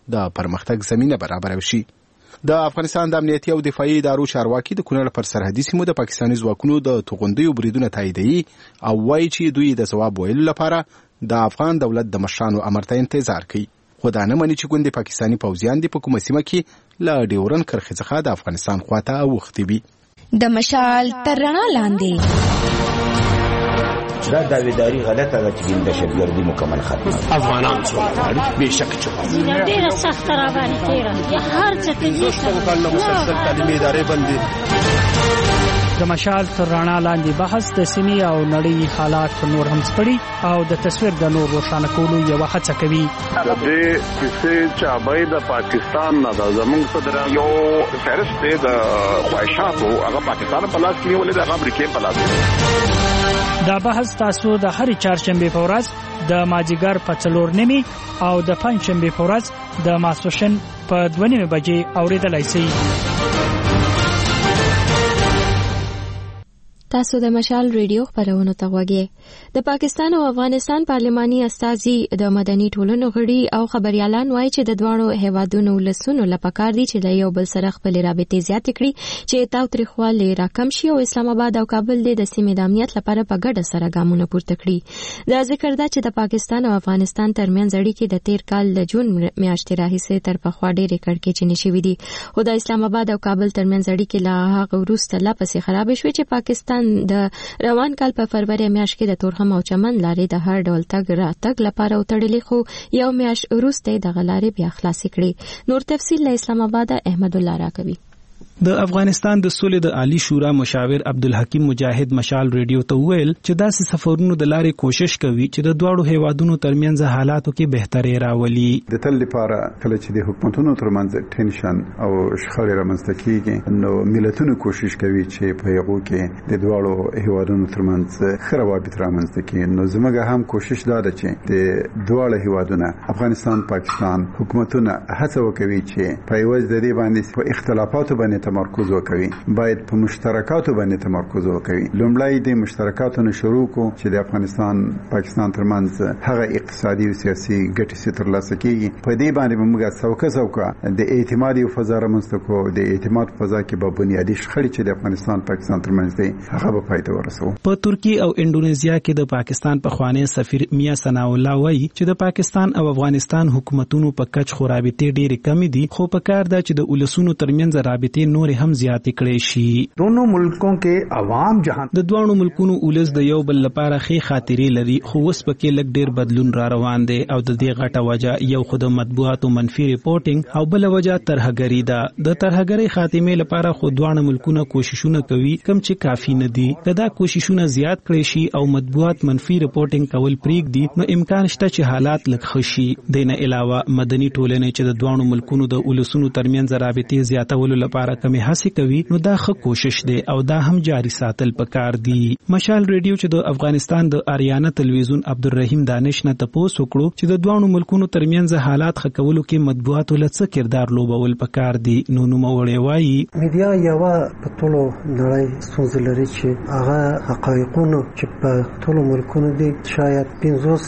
د پرمختګ زمينه برابروي شي. د افغانستان د امنیتي او دفاعي ادارو چارواکي د کونړ پر سرحدي سیمو د پاکستاني ځواکونو د توغندیو بریدونه تاییدوي او وایي چې دوی د ځواب ویلو لپاره د افغان دولت د مشرانو امر ته انتظار کوي. خو دا نه مني چې ګوندې پاکستاني پوځیان دي په کومه سیمه کې له ډیورن کرښې څخه د افغانستان خواته اوښتي وي. د مشال تر رڼا لاندې دا داویداری غلطه ده چې د دهشتګردي مکمل ختمه افغانان څو بهشکه چې ډیره سخت را باندې تیره هر څه ته دې مکمل مسلسل تعلیمي ادارې باندې د مشال تر رڼا لاندې بحث د سیمې او نړۍ حالات نور هم سپړي او د تصویر د نور روښانه کولو یو هڅه کوي. د دې کیسې چې د پاکستان نه د زمونږ صدر یو فهرست دی د خواهشاتو هغه پاکستان په لاس کې نیولې د امریکا په لاس کې. دا بحث تاسو د هر چهارشنبه په ورځ د ماجیګر په 4:30 او د پنځشنبه په ورځ د ماسوشن په 2:30 بجې اوریدلای شئ. تاسو د مشال ریډیو خبرونه ته غوږی. د پاکستان او افغانستان پارلماني استازي د مدني ټولنو غړي او خبريالان وایي چې د دوه هیوادونو ولسونو لپاره دي چې د یو بل سره خپل رابطې زیاتې کړي چې تاوتریخوالی راکم شي او اسلام آباد او کابل د سیمې د امنیت لپاره په ګډه سره ګامونه پورته کړي. دا ذکر ده چې د پاکستان او افغانستان ترمنځ اړیکې د تیر کال د جون میاشتې راهیسې تر پخوا ډېرې کړکېچنې شوې دي. خو د اسلام آباد او کابل ترمنځ اړیکې له هغه وروسته لا پسې خراب شوې چې پاکستان د روان کال په فروری میاشت کې د تورخم او چمن لارې د هر ډول تګ راتګ لپاره وتړلې خو یو میاشت وروسته د غلارې بیا خلاصې کړې. نور تفصیل له اسلام آباد احمد الله راکوي. د افغانستان د سولې د عالی شورا مشاور عبدالحکیم مجاهد مشال ریډیو ته ویل چې داسې سفرونو د لارې کوشش کوي چې د دوه هیوادونو ترمنځ حالاتو کې بهتري راولي. د تل لپاره کله چې د حکومتونو ترمنځ ټینشن او شخړې رامنځته کیږي نو ملتونو کوشش کوي چې په یو کې د دوه هیوادونو ترمنځ ښه روابط رامنځته کړي. نو زموږ هم کوشش دا ده چې د دوه هیوادونو افغانستان پاکستان حکومتونه هڅه وکړي چې په یوه ځای باندې په اختلافاتو باندې تمرکز وکوي. باید په مشترکاتو باندې تمرکز وکوي. لومړی د مشترکاتو شروع کو چې د افغانستان پاکستان ترمنځ هغه اقتصادي او سیاسي ګټې ترلاسه کیږي. په دې باندې موږ څوکه د اعتماد او فضا رامنځته کو. د اعتماد فضا کې به بنیادی شخړې چې د افغانستان پاکستان ترمنځ دي هغه به پای ته ورسو. په ترکیه او انډونیزیا کې د پاکستان پخوانی سفیر میا ثنا الله وایي چې د پاکستان او افغانستان حکومتونو په کچ خو رابطې ډېرې کمې دي خو په کار ده چې د ولسونو ترمنځ رابطې نور هم زیاتې کړې شي. دوه ملکوں کې عوام جهان د دوه ملکونو ولس د یو بل لپاره ښې خاطرې لري خو اوس پکې لږ ډېر بدلون را روان دی او د دې غټه وجه یو خود مطبوعاتو منفي ریپورټینګ او بل وجه ترهګری ده. د ترهګری خاتمه لپاره خو دوه ملکونه کوششونه کوي کم چې کافي نه دي. دا کوششونه زیات کړي شي او مطبوعات منفي ریپورټینګ کول پریږدي نو امکان شته چې حالات لږ ښه شي. دینه علاوه مدني ټولنې چې د دوه ملکونو د ولسونو ترمنځ رابطې زیاتولو لپاره کمی هڅې کوي نو دا ښه کوشش دی او دا هم جاری ساتل پکار دي. مشال ریډیو چې د افغانستان د اریانا تلویزیون عبدالرحیم دانش نه تاسو وکړو چې د دوه ملکونو ترمنځ حالات ښه کولو کې مطبوعاتو لڅ کردار لوبول پکار دي. نو نوموړی وایي میډیا یو په ټولو نړۍ ستونزې لري چې هغه حقایقونه چې په ټولو ملکونو دي شاید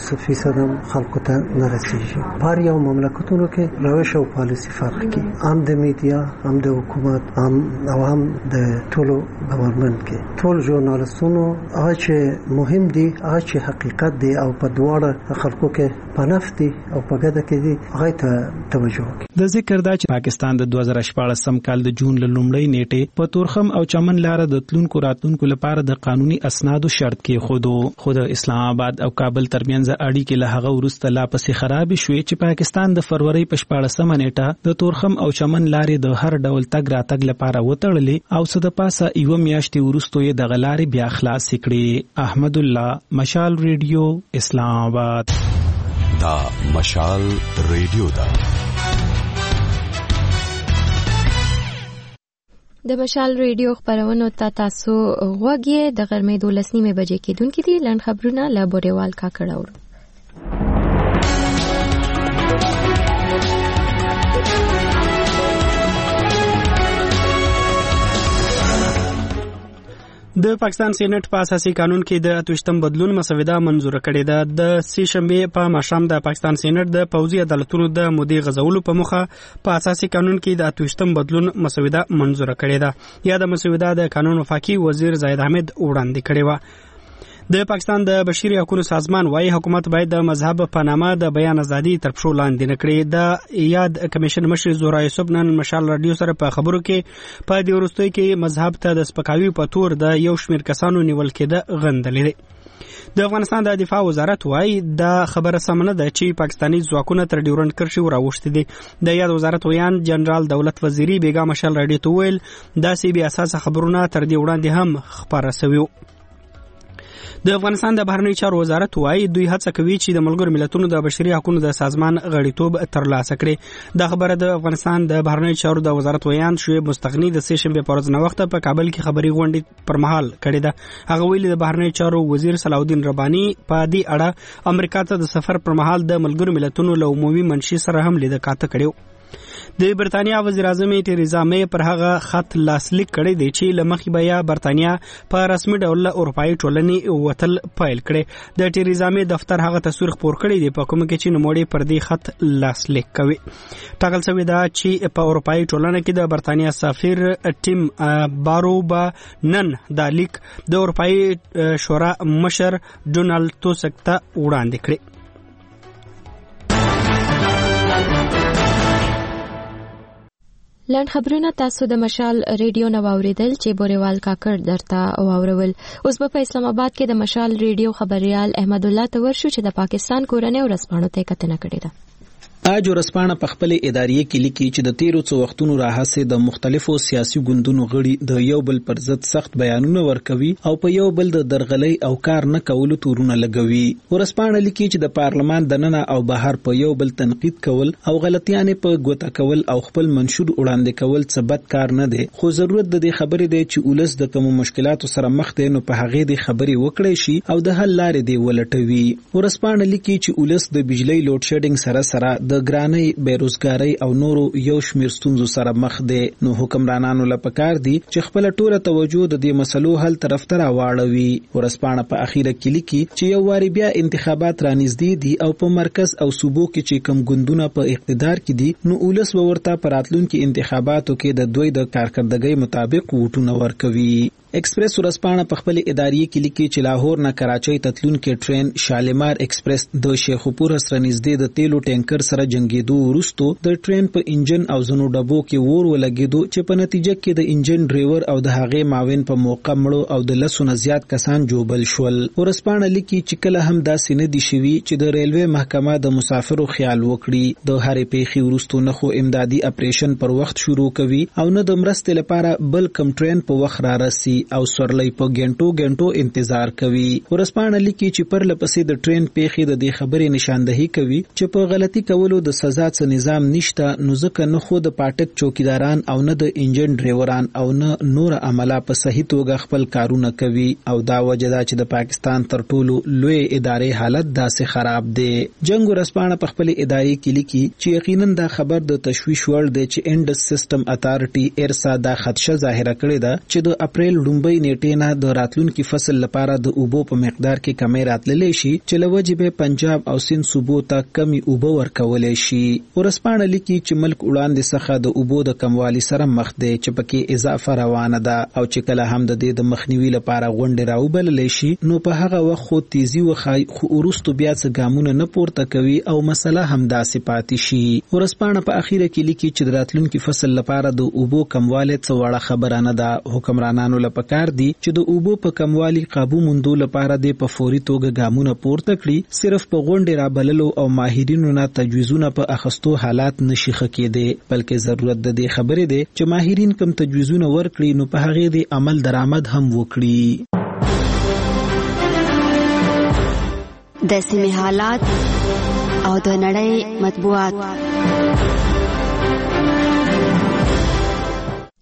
50% هم خلکو ته نه رسیږي. په یو مملکتونو کې روش او پالیسي فرق کوي. هم د میډیا هم د حکومت او هم د ټولو گورنمنت کې ټول ژورنالستونو هغه چې مهم دي هغه چې حقیقت دی او په دواړه خلکو کې په نفت دي او په ګډه کې دي هغه ته توجه وکړي. د ذکر دا چې پاکستان د 2014 کال د جون لومړۍ نیټه په تورخم او چمن لار د تلونکو راتونکو لپاره د قانوني اسنادو شرط کې خود اسلام آباد او کابل ترمنځ اړیکې له هغه وروسته لا پسې خراب شوې چې پاکستان د فروری په 14 نیټه د تورخم او چمن لارې د هر ډول تګ راتګ لپاره وتړلې او څه د پاسه یو میاشتې وروسته یې د غلارې بیا خلاص کړې. احمد الله مشال ریډیو اسلام آباد. دا مشال ریډیو دا د مشال ریډیو خبرونو ته تاسو غوږی د غرمې 12:30 بجې کېدونکې دي. لنډ خبرونه له بوريوال کاکړ اورو. د پاکستان سېنات په اساسي قانون کې د 28م بدلون مسوده منزور کړې ده. د سې شنبه په ماښام د پاکستان سېنات د پوځي عدالتونو د مودې غزولو په مخه په اساسي قانون کې د 28م بدلون مسوده منزور کړې ده. یا د مسوده د قانون وفاقي وزیر زاهد احمد وړاندې کړې و. د پاکستان د بشري حقوقو سازمان وايي حکومت باید د مذهب په نامه د بیان ازادي تر پښو لاندې نه کړي. د یاد کمیشن مشر زهرا یوسف نن مشال رادیو سره په خبرو کې په دې وروستیو کې مذهب ته د سپکاوي په تور د یو شمېر کسانو نیول کېده غندلې. د افغانستان د دفاع وزارت وايي دا خبره سمه نه ده چې پاکستاني ځواکونه تر ډیورنډ کرښې راوښتي دي. د یاد وزارت ویان جنرال دولت وزیری بیګا مشال رادیو ته ویل داسې بې اساسه خبرونه تر دې وړاندې هم خپاره شوي. د افغانستان د بهرنی چارو وزارت وايي دوی هڅه کوي چې د ملګرو ملتونو د بشري حقوقو د سازمان غړیتوب ترلاسه کړي. دا خبره د افغانستان د بهرنی چارو د وزارت ویان شعیب مستغنی د سې شنبه په ورځ نه وخت په کابل کې خبري غونډې پر مهال کړې ده. هغه ویلي د بهرنی چارو وزیر صلاح الدین رباني په دې اړه امریکا ته د سفر پر مهال د ملګرو ملتونو له عمومي منشي سره هم لیدل کاته کړو. د برتانیا وزیر اعظم تریزا می پر هغه خط لاسلیک کړی دی چې لمخې بیا برتانیا په رسمي ډول اروپאי ټولنې وتل پیل کړي. د تریزا می دفتر هغه تصویر خپور کړی دی په کوم کې چې نوموړي پر دې خط لاسلیک کوي. ټاکل شوی دا چې په اروپאי ټولنه کې د برتانیا سفیر ټیم باروبا نن د لیک د اروپאי شورا مشر ډونالد توسک ته وړاندې کړی. لنډ خبرونه تاسو د مشال ریډیو نو اوریدل چې بوريوال کاکړ درته واورول. اوس په اسلام آباد کې د مشال ریډیو خبريال احمد الله تورشو چې د پاکستان کورنۍ ورسپانو ته کتنه کړې ده. اج ورسپانه په خپل ادارې کې لیکي چې د 13 څو وختونو راهسه د مختلفو سیاسي ګوندونو غړي د یو بل پر ضد سخت بیانونه ورکوي او په یو بل د درغلي او کار نه کولو تورونه لګوي. ورسپانه لیکي چې د پارلمان دننه او بهر په یو بل تنقید کول او غلطیانه په ګوته کول او خپل منشور وړاندې کول څه بد کار نه دی، خو ضرورت د دې خبرې دی چې ولس د کوم مشکلاتو سره مخ دی نو په هغه د خبرې وکړي شي او د حل لارې دی ولټوي. ورسپانه لیکي چې ولس د بجلی لوډ شیډینګ سره د ګرانۍ، بیروزګاری او نورو یو شمیر ستونزو سره مخ دي، نو حکمرانانو لپاره دي چې خپل ټوله توجه د دې مسلو حل طرف ته راوړوي. ورسپانه په اخیره کې لیکي چې یو واری بیا انتخابات رانږدې دي او په مرکز او صوبو کې چې کم ګوندونه په اقتدار کې دي نو ولس ورته پراتلونکو انتخاباتو کې د دوی د کارکردګۍ مطابق ووټونه ورکوي. ایکسپریس ورسپانه په خپل ادارې کې لیکي چې لاهور نه کراچۍ تتلونکو ټرین شالیمار ایکسپریس د شیخوپور سره نږدې د تیلو ټینکر سره جنگیدو وروسته د ټرین په انجن او زنو ډبو کې ور ولګیدو چې په نتیجه کې د انجن ډرایور او د هغې معاون په موقع مړو او د 100 نه زیات کسان جوبل شول. ورسپانه لیکي چې کله هم داسې نه دي شوي چې د ریلوي محکمه د مسافرو خیال وکړي، د هرې پیښې وروسته نه خو امدادي اپریشن پر وخت شروع کوي او نه د مرستې لپاره بل کم ټرین په وخت را رسي او سورلۍ په ګنټو انتظار کوي. ورسپانه لیکي چې پر لپسې د ټرین پیښې د دې خبرې نشاندهي کوي چې په غلطي کولو د سزا څخه نظام نشته، نو ځکه نه خو د پاټک چوکیداران او نه د انجن ډرایوران او نه نور عمله په صحیح توګه خپل کارونه کوي او دا وجه ده چې د پاکستان تر ټولو لوی ادارې حالت داسې خراب دی. جنگ ورسپانه په خپل ادارې کې لیکي چې یقینا دا خبر د تشویش وړ دی چې انډس سیستم اتارټي ارسا دا خدشه ظاهره کړې ده چې د اپریل لومبۍ نیټې نه د راتلونکي فصل لپاره د اوبو په مقدار کې کمی راتللی شي چې لوجه به پنجاب او سند صوبو ته کمی اوبو ورکولای شي. ورسپانه لیکي چې ملک وړاندې څخه د اوبو د کموالي سره مخ دی چې پکې اضافه روانه ده او چې کله هم د دې د مخنیوي لپاره غونډې راوبللی شي نو په هغه وخت خو تیزی وخای خو ورستو بیا څه ګامونه نه پورته کوي او مسله هم داسې پاتې شي. ورسپانه په اخیره کې لیکي چې د راتلونکي فصل لپاره د اوبو کموالی څه وړه خبره نه ده. حکمرانانو لپاره دي چې د اوبو په کموالي قابو موندو لپاره د په فوري توګه ګامونه پورته کړي، صرف په غونډې را بللو او ماهرینو نه تجویزونه په اخستو حالات نشي خکېدي، بلکې ضرورت د دې خبرې دی چې ماهرین کم تجویزونه ورکړي نو په هغه د عمل درآمد هم وکړي. د سیمې حالات او د نړۍ مطبوعات.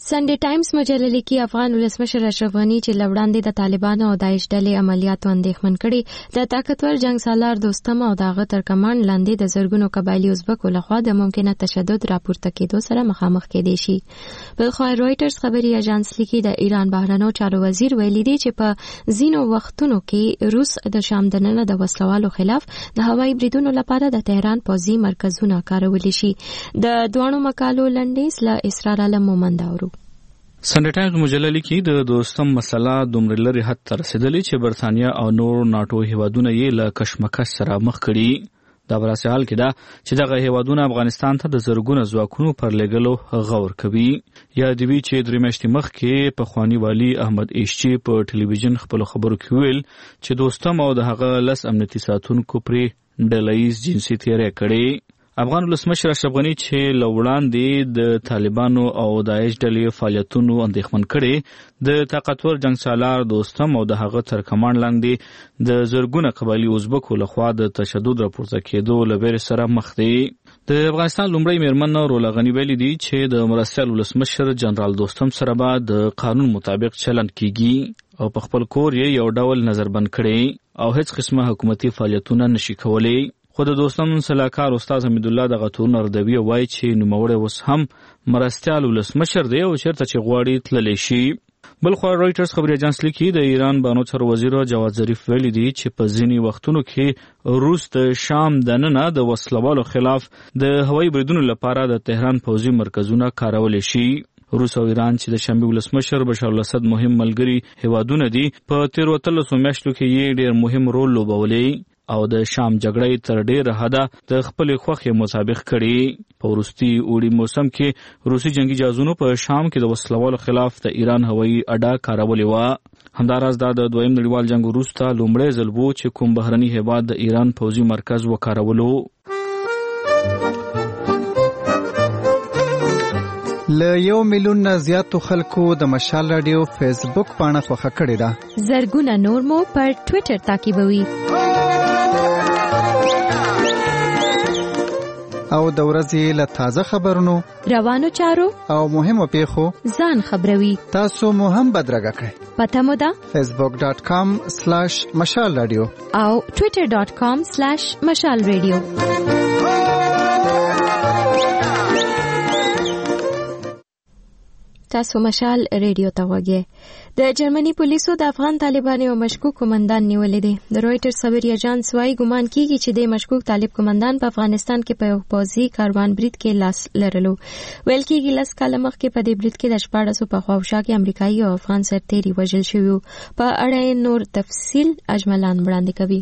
سنډے ټایمز مجله لیکي افغان ولسمشر اشرف غنی چې لوړاندې د طالبانو او داعش ډلې عملیاتو اندېښمن کړي د طاقتور جنگ سالار دوستم او داغه تر کمانډ لاندې د زرګونو قبایلی ازبکو لخوا د ممکنه تشدد راپورته کېدو سره مخامخ کېدي شي. بلخو رويټرز خبري اژانس لیکي د ایران بهرنیو چارو وزیر ویلي دی چې په ځینو وختونو کې روس د شام دننه د وسلوالو خلاف د هوایي بریدونو لپاره د تهران پوځي مرکزونه کارولي شي. د دوانو مقالو لنډیز له اسرار علم مومند اورو. سنډے ټایمز مجله لیکي د دوستم مسله دومره لري حد ته رسیدلې چې برتانیا او نور ناتو هیوادونه یې له کشمکش سره مخ کړي. دا براسه حال کې دا چې دغه هیوادونه افغانستان ته د زرګونو ځواکونو پر لېږلو غور کوي. یا دی وی چې درې میاشتې مخکې پخوانی والی احمد ایشچی په ټلویزیون خپل خبرو کې ویل چې دوستم او د هغه لس امنیتي ساتونکو پرې ډلهییز جنسي تیری کړي. افغان ولسمشر اشرف غنی چې لوړاندې د طالبانو او داعش ډلې فعالیتونو اندېښمن کړي د طاقتور جنگ سالار دوستم او د هغه تر کمانډ لاندې د زرګونه قبایلی ازبکو لخوا د تشدد راپورته کېدو له ویرې سره مخ دي. د افغانستان لومړی میرمن رولا غنی ویلي دي چې د مرستیال ولسمشر جنرال دوستم سره به د قانون مطابق چلند کیږي او په خپل کور یې یو ډول نظربند کړي او هیڅ قسمه حکومتي فعالیتونه نشي کولی. خو د دوستم سلاکار استاد حمید الله د غتون اردوی وایي چې نوموړی اوس هم مرستیال ولسمشر دی او چیرته چې غواړي تللی شي. بل خو رويټرز خبري اژانس لیکي د ایران بانو چارو وزیر جواد ظریف ویلي دی چې په ځینی وختونو کې روس د شام دننه د وسلوالو خلاف د هوایي بریدونو لپاره د تهران پوځي مرکزونه کارول شي. روس او ایران چې د شامي ولسمشر بشار الاسد مهم ملګري هیوادونه دي په 13 میاشتو کې یې ډېر مهم رول لوبولی او د شام جګړې تر ډېره حده د خپل خوښې مطابق کړي. په وروستي اوړي موسم کې روسي جنگي جهازونو په شام کې د وسلوالو خلاف د ایران هوایي اډه کارولې وه. همداراز دا د دویم نړیوال جنګ وروسته لومړی ځل و چې کوم بهرني هیواد د ایران پوځي مرکز وکارولو. له 1 میلیون نه زیاتو خلکو د مشال رادیو فیسبوک پاڼه خوښه کړې ده. زرګونه نور مو پر ټوئیټر تعقیبوي او د ورځې له تازه خبرونو روانو چارو او مهمو پیښو ځان خبروي. تاسو مو هم بدرګه کړئ. پته مو ده facebook.com/مشال رادیو او twitter.com/مشال رادیو. تاسو مشال ریډیو ته وګورئ. د جرمني پولیسو د افغان طالبانو یو مشکوک قومندان نیولې دي. د رويټرز خبري اژانس وايي ګومان کیږي چې د مشکوک طالب قومندان په افغانستان کې په یو پوځي کاروان برید کې لاس لرلو. ویل کېږي لاس کاله مخکې په دې برید کې د 1400 په خواوشا کې امریکایي او افغان سرتیري وژل شوي. په اړه نور تفصیل اجملان وړاندې کوي.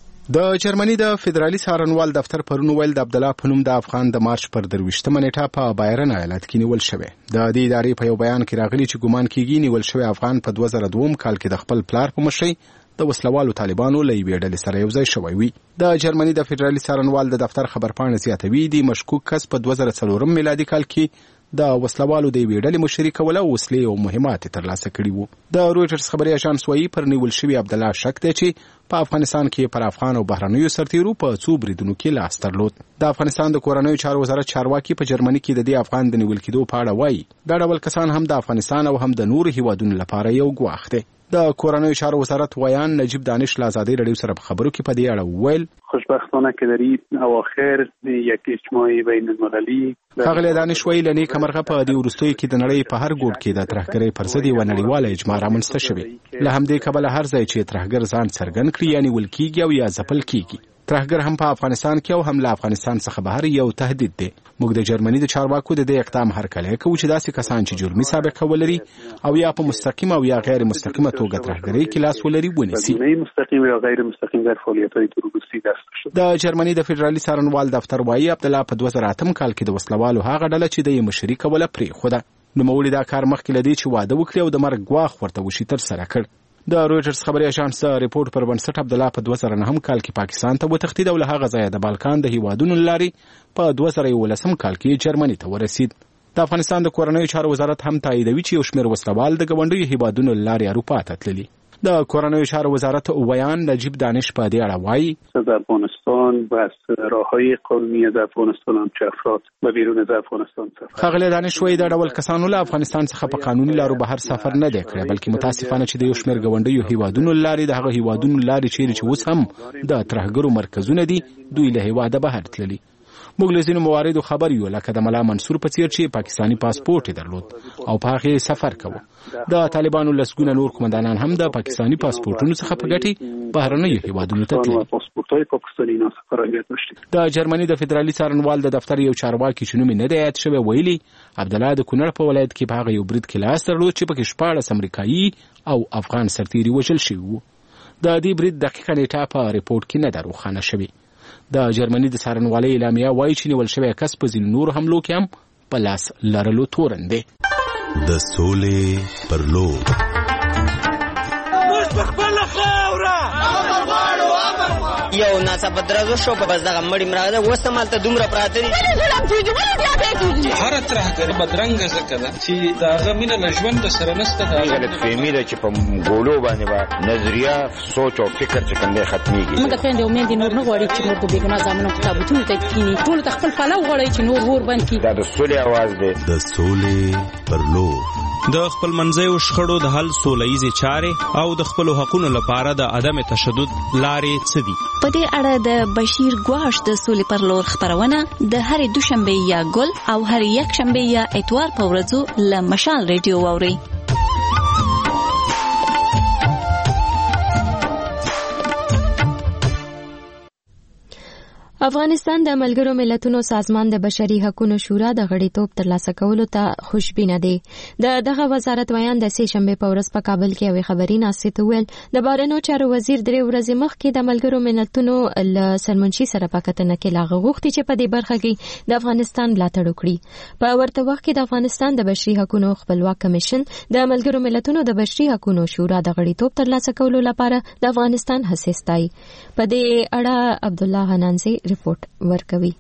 د جرمني د فدرالي څارنوال دفتر پرون ویل د عبد الله په نوم د افغان د مارچ پر 23 نیټه په بایرن ایالت کې نیول شوی. د دې ادارې په یو بیان کې راغلي چې ګومان کیږي نیول شوی افغان په 2002 کال کې د خپل پلار په مشرۍ د وسلوالو طالبانو له یوې ډلې سره یوځای شوی وي. د جرمني د فدرالي څارنوال د دفتر خبرپاڼه زیاتوي د مشکوک کس په 2004 میلادي کال کې د وسلوالو د یوې ډلې مشري کوله او وسلې او مهمات ترلاسه کړي وو. د رويټرز خبري اژانس وايي پر نیول شوی عبد الله شک دی چې په افغانستان کې پر افغان او بهرنیو سرتیرو په څو بریدونو کې لاس درلود. د افغانستان د کورنیو چارو وزارت چارواکي په جرمني کې د دې افغان د نیول کېدو په اړه وايي دا ډول کسان هم د افغانستان او هم د نورو هیوادونو لپاره یو ګواښ دی. د کورنیو چارو وزارت ویان نجیب دانش له آزادۍ رادیو سره په خبرو کې په دې اړه ویل خوشبختانه که در این اواخر یک اجتماع بین المللی هغه دانش ویل نه کمرغه په دې ورستوي کې د نړۍ په هر ګوټ کې د ترهګرۍ پر ضد یو نړیواله اجماع رامنځته شوې. له همدې کبله هر ځای چې ترهګر ځان څرګند کړي یعنی ولکېږي او یا ځپل کېږي. ترهګر هم په افغانستان کې او هم له افغانستان څخه بهر یو تهدید دی. موږ د جرمني د چارواکو د دې اقدام هرکلی کوو چې داسې کسان چې جرمي سابقه ولري او یا په مستقیم او یا غیر مستقیمه توګه ترهګرۍ کې لاس ولري ونیسي. مستقیم یا غیر مستقیم در فعالیت‌های تروریستی دست شد. د جرمني د فدرالي څارنوال دفتر وايي عبد الله په 2008 کال کې د وسلوالو هغه ډله چې د یې مشري کوله پرېښوده. نوموړي دا کار مخکې له دې چې واده وکړي او د مرګ ګواښ ورته وشي ترسره کړ. د رويټرز خبري اژانس ریپورت پر بنسټ عبد الله په 2009 کال کې پاکستان ته وتښتید او له هغه ځایه د بالکان د هیوادونو لارې په 2011 کال کې جرمني ته ورسید. د افغانستان د کورنیو چارو وزارت هم تاییدوي چې یو شمېر وسلوال د ګاونډیو هیوادونو لارې اروپا ته تللي. د کورنیو چارو وزارت ویان نجیب دانش په دې اړه وایي در افغانستان و از راههای قانونی در افغانستان هم چه افراد و بیرون از افغانستان سفر خغلی دانش وایي د ډول کسانو له افغانستان څخه په قانوني لارو بهر سفر نه دی کړی بلکې متاسفانه چې د یو شمېر ګاونډیو هیوادونو لارې د هغه هیوادونو لارې چیرې چې اوس هم د ترهګرو مرکزونه دي دوی له هیواده بهر تللي. موږ له ځینو مواردو خبر یو لکه د ملا منصور په څیر چې پاکستانی پاسپورت یې درلود او په هغې سفر کوه. د طالبانو لسګونه نور قومندانان هم د پاکستانی پاسپورتونو څخه په ګټې بهرنیو هیوادونو ته تللي. د جرمني د فدرالي څارنوال د دفتر یو چارواکي چې نوم یې نه دی یاد شوی ویلي عبدالله د کونړ په ولایت کې په هغه یو برید کې لاس درلود چې پکې 14 امریکایي او افغان سرتیري وژل شوي وو. د دې برید دقیقه نیټه په ریپورت کې نه ده روښانه شوې. د جرمني د څارنوالۍ اعلامیه وایي چې نیول شوی کس په ځینو نورو حملو کې هم په لاس لرلو تورن دی. د سولې پر لور یو ناڅاپه درزو شو په بس دغه مړی مراغه اوس هم هلته دومره پراته دي. هره ترهګري بدرنګه ځکه ده چې د هغه مینه له ژوند سره نشته. دا غلطفهمي ده چې په ګولو باندې به نظریه سوچ او فکر چې کوم دی ختمېږي. موږ خویندې او میندې نور نه غواړي چې نور د بېګناه زامنو په تابوتونو ته کښېني. ټولو ته خپل پلو غواړي چې نور اور بند کړي. دا د سولې اواز دی. د سولې پر لور د خپل منځیو شخړو د حل سولهییزې چارې او د خپلو حقونو لپاره د عدم تشدد لارې څه دي؟ په دې اړه د بشیر ګواش د سولې پر لور خبرونه د هرې دوشنبه یا ګل او هرې یکشنبه یا اتوار په ورځو له مشال ریډیو واورئ. افغانستان د ملګرو ملتونو سازمان د بشري حقوقو شورا د غړیتوب ترلاسه کولو ته خوشبینه دی. دغه وزارت ویان د سې شنبې په ورځ په کابل کې یوې خبري ناستې ته وویل د بهرنیو چارو وزیر 3 ورځې مخکې د ملګرو ملتونو له سرمنشي سره په کتنه کې لاغه غوښتي چې په دې برخه کې د افغانستان ملاتړ وکړي. په ورته وخت کې د افغانستان د بشري حقوقو خپلواک کمیشن د ملګرو ملتونو د بشري حقوقو شورا د غړیتوب ترلاسه کولو لپاره د افغانستان هڅې ستایي. په دې اړه عبدالله حنانزي رپورټ ورکوي.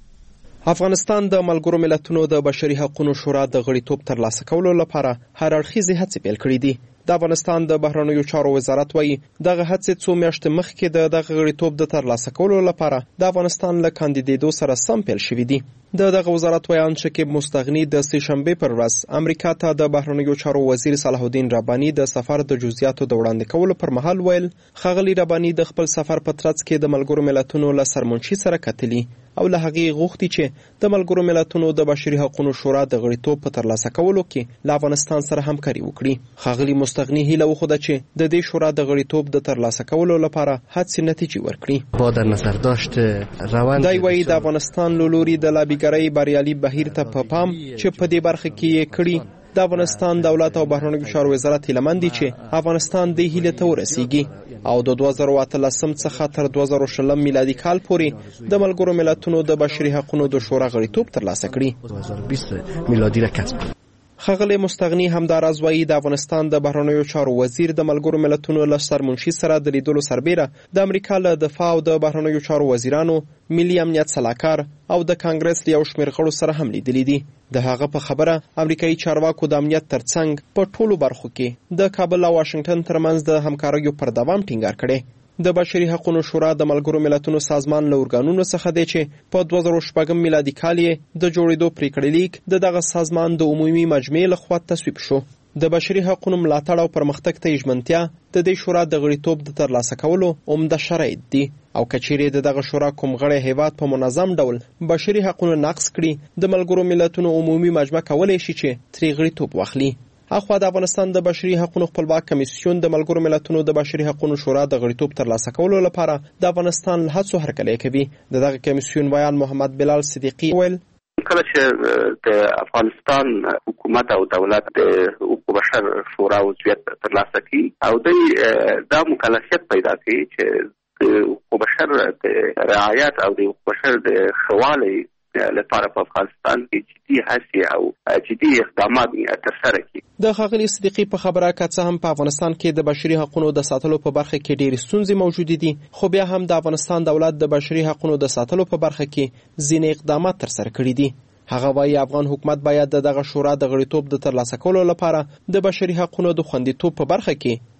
افغانستان د ملګرو ملتونو د بشري حقوقو شورا د غړیتوب ترلاسه کولو لپاره هر اړخیزې هڅې پیل کړې دي. د افغانستان د بهرنیو چارو وزارت وایي دغه هڅې څو میاشتې مخکې د دغه غړیتوب د ترلاسه کولو لپاره د افغانستان له کاندیدېدو سره سم پیل شوي دي. دغه وزارت ویان شکیب مستغنی د سې شنبې پر ورځ امریکا ته د بهرنیو چارو وزیر صلاح الدین رباني د سفر د جزئیاتو د وړاندې کولو پر مهال ویل ښاغلي رباني د خپل سفر په ترڅ کې د ملګرو ملتونو له سرمنشي سره کتلي او له هغې غوښتي چې د ملګرو ملتونو د بشري حقوقو شورا د غړیتوب په ترلاسه کولو کې له افغانستان سره همکاري وکړي. ښاغلي مستغنی هیله وښوده چې د دې شورا د غړیتوب د ترلاسه کولو لپاره هڅې نتیجې ورکړي. با در نظر داشت روند دی وایي د افغانستان له لوري د لابیګرۍ بریالي بهیر ته په پام چې په دې برخه کې یې کړي. د افغانستان دولت او بهرنیو چارو وزارت هیلهمند دي چې افغانستان دې هیلې ته ورسیږي او د 2018 څخه تر 2020 میلادي کال پورې د ملګرو ملتونو د بشري حقوقو د شورا غړیتوب ترلاسه کړي. 2020 میلادي را کسب کړي. ښاغلی مستغنی همداراز وایي د افغانستان د بهرنیو چارو وزیر د ملګرو ملتونو له سرمنشي سره د لیدلو سربیره د امریکا له دفاع او د بهرنیو چارو وزیرانو، ملي امنیت سلاکار او د کانګرس له یو شمېر غړو سره هم لیدلي دي. د هغه په خبره امریکایي چارواکو د امنیت ترڅنګ په ټولو برخو کې د کابل او واشنگټن ترمنځ د همکاریو پر دوام ټینګار کړي. د بشري حقوقو شورا د ملګرو ملتونو سازمان له ارګانونو څخه دی چې په 2016 میلادي کال یې د جوړېدو پریکړې لیک د دغه سازمان د عمومي مجمع لخوا تصویب شو. د بشري حقوقو ملاتړ او پرمختګ ته ژمنتیا د دې شورا د غړیتوب د ترلاسه کولو عمده شرایط دي او کچېرې دغه شورا کوم غړی هیواد په منظم ډول بشري حقوقو نقض کړي د ملګرو ملتونو عمومي مجمع کولی شي چې ترې غړیتوب واخلي. اخوا د افغانستان د بشري حقوقو خپلواک کمیسیون د ملګرو ملتونو د بشري حقوقو شورا د غړیتوب ترلاسه کولو لپاره د افغانستان له هڅو هرکلی کوي. دغه کمیسیون ویان محمد بلال صدیقی ویل کله چې د افغانستان حکومت او دولت د حقوق بشر شورا عضویت ترلاسه کړي او دوی دا مکلفیت پیدا کړي چې د حقوق بشر د رعایت او د حقوق بشر د ښه لپاره په افغانستان کې جدي هڅې او جدي اقدامات ترسره کړي. د ښاغلي صدیقي په خبره که څه هم په افغانستان کې د بشري حقوقو د ساتلو په برخه کې ډېرې ستونزې موجودې دي، خو بیا هم د افغانستان دولت د بشري حقوقو د ساتلو په برخه کې ځینې اقدامات ترسره کړي دي. هغه وايي افغان حکومت باید دغه شورا د غړیتوب د ترلاسه کولو لپاره د بشري حقوقو د خوندیتوب په برخه کې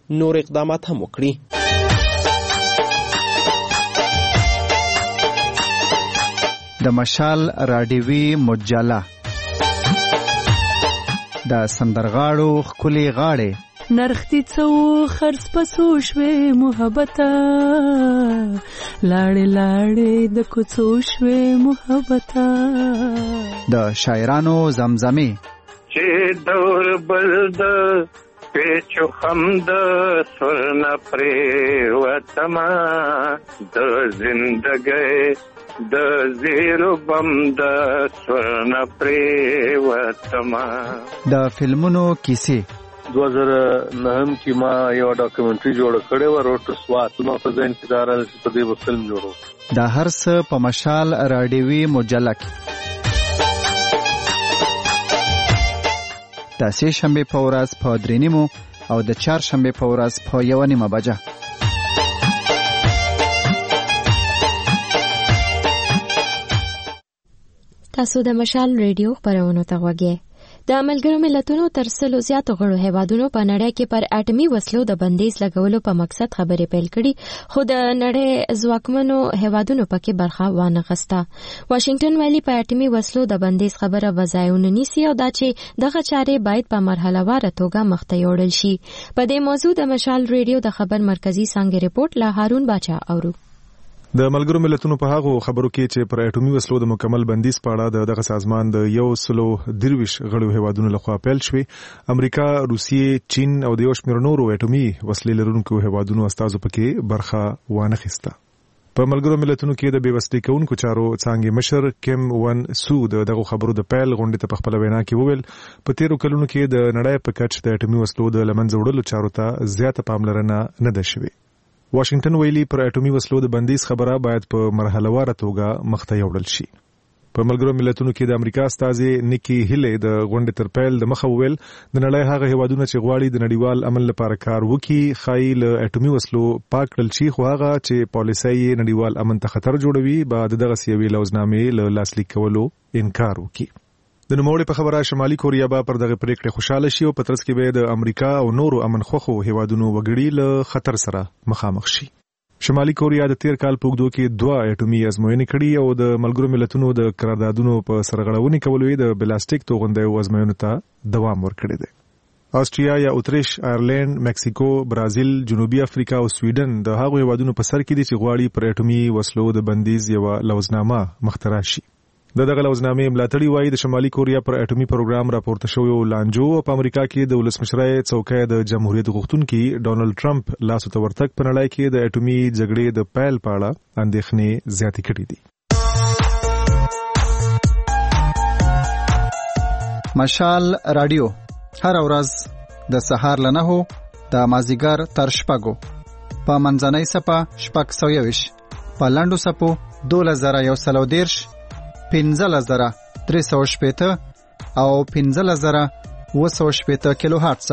نور اقدامات هم وکړي. د مشال راډیوي مجله د سندرغاړو ښکلې غاړې نرختی څو خرڅ پسو شوې محبته لاړې لاړې د کوڅو شوې محبته د شاعرانو زمزمې چې دور بل د پیچو خم د سرنا پریوتما د زندګۍ د زیرو بم د سرنا پریوتما. د فلمونو کیسې 2009 کې ما یو ډاکومنټري جوړ کړې و روټ سوات نو په ځین کې دار په دې فلم جوړو. د هر څه په مشال راډیوي مجله کې د سه شنبه په ورځ په 3:30 او د چهارشنبه په ورځ په 1:30 بجه. تاسو د مشال ریډیو خبرونه ته غوږی. د ملګرو ملتونو تر 100 زیاتو غړو هیوادونو په نړۍ کې پر اټومي وسلو د بندیز لګولو په مقصد خبرې پیل کړي، خو د نړۍ ځواکمنو هیوادونو پکې برخه وانه غسته. واشنگټن ویلي په اټومي وسلو د بندیز خبره وځایونه نیسي او دا چې دغه چارې باید په مرحله وار توګه مخته یوړل شي. په دې موضوع د مشال ریډیو د خبر مرکزی څنګه ریپورت له هارون باچا اورو. د ملګرو ملتونو په هغه خبرو کې چې پر اټومي وسلو د مکمل بندیز په اړه دغه سازمان د 123 غړو هیوادونو لخوا پیل شوی، امریکا، روسیې، چین او د یو شمېر نورو اټومي وسلې لرونکو هیوادونو استازو پکې برخه وانخیسته. په ملګرو ملتونو کې د بیوسلې کوونکو چارو څانګې مشر کیم ون سو دغه خبرو د پیل غونډې ته په خپل وینا کې وویل په تیرو کلونو کې د نړۍ په کچ د اټومي وسلو د لمنځه وړلو چارو ته زیاته پاملرنه نه ده شوې. واشنگټن ویلي پر اټومي وسلو د بندیز خبره باید په مرحله واره توګه مخته یوړل شي. په ملګرو ملتونو کې د امریکا استازي نیکی هیلې د غونډې تر پیل د مخه وویل د نړۍ هغه هیوادونه چې غواړي د نړیوال امن لپاره کار وکړي خایي له اټومي وسلو پاک کړل شي، خو هغه چې پالیسي نړیوال امن ته خطر جوړوي بعد دغه سیوي لوزنامې له لاسلیک کولو انکار وکړي. د نوموړي په خبره شمالي کوریا به پر دغه پریکړه خوشاله شي او په ترڅ کې به د امریکا او نورو امن خوخو هیوادونو وګړي له خطر سره مخامخ شي. شمالي کوریا د تیر کال په اوږدو کې 2 اټومي ازموینې کړې او د ملګرو ملتونو د قراردادونو په سرغړونې کولو د بلاستیک توغندیو ازموینو ته دوام ورکړی دی. آسټریا یا اتریش، آیرلند، مکسیکو، برازیل، جنوبي افریقا او سویډن د هغو هیوادونو په سر کې دي چې غواړي پر اټومي وسلو د بندیز یو لوزنامه مخترع شي. دغه لوزنامې ملاتړي وایي د شمالي کوریا پر اټومي پروګرام راپورته شوی لانجو په امریکا کې د ولسمشرۍ څوکۍ د جمهوریت غوښتونکي ډونالد ټرمپ لاسو ته ورتګ په نړۍ کې د اټومي جګړې د پیل په اړه اندېښنې زیاتې کړې دي. مشال رادیو هر ورځ د سهار له 9 د مازیګر تر 6 په منځنۍ صفه 6:20 په لاندو صفو 2130 15380 او 15780 کیلو هرتز.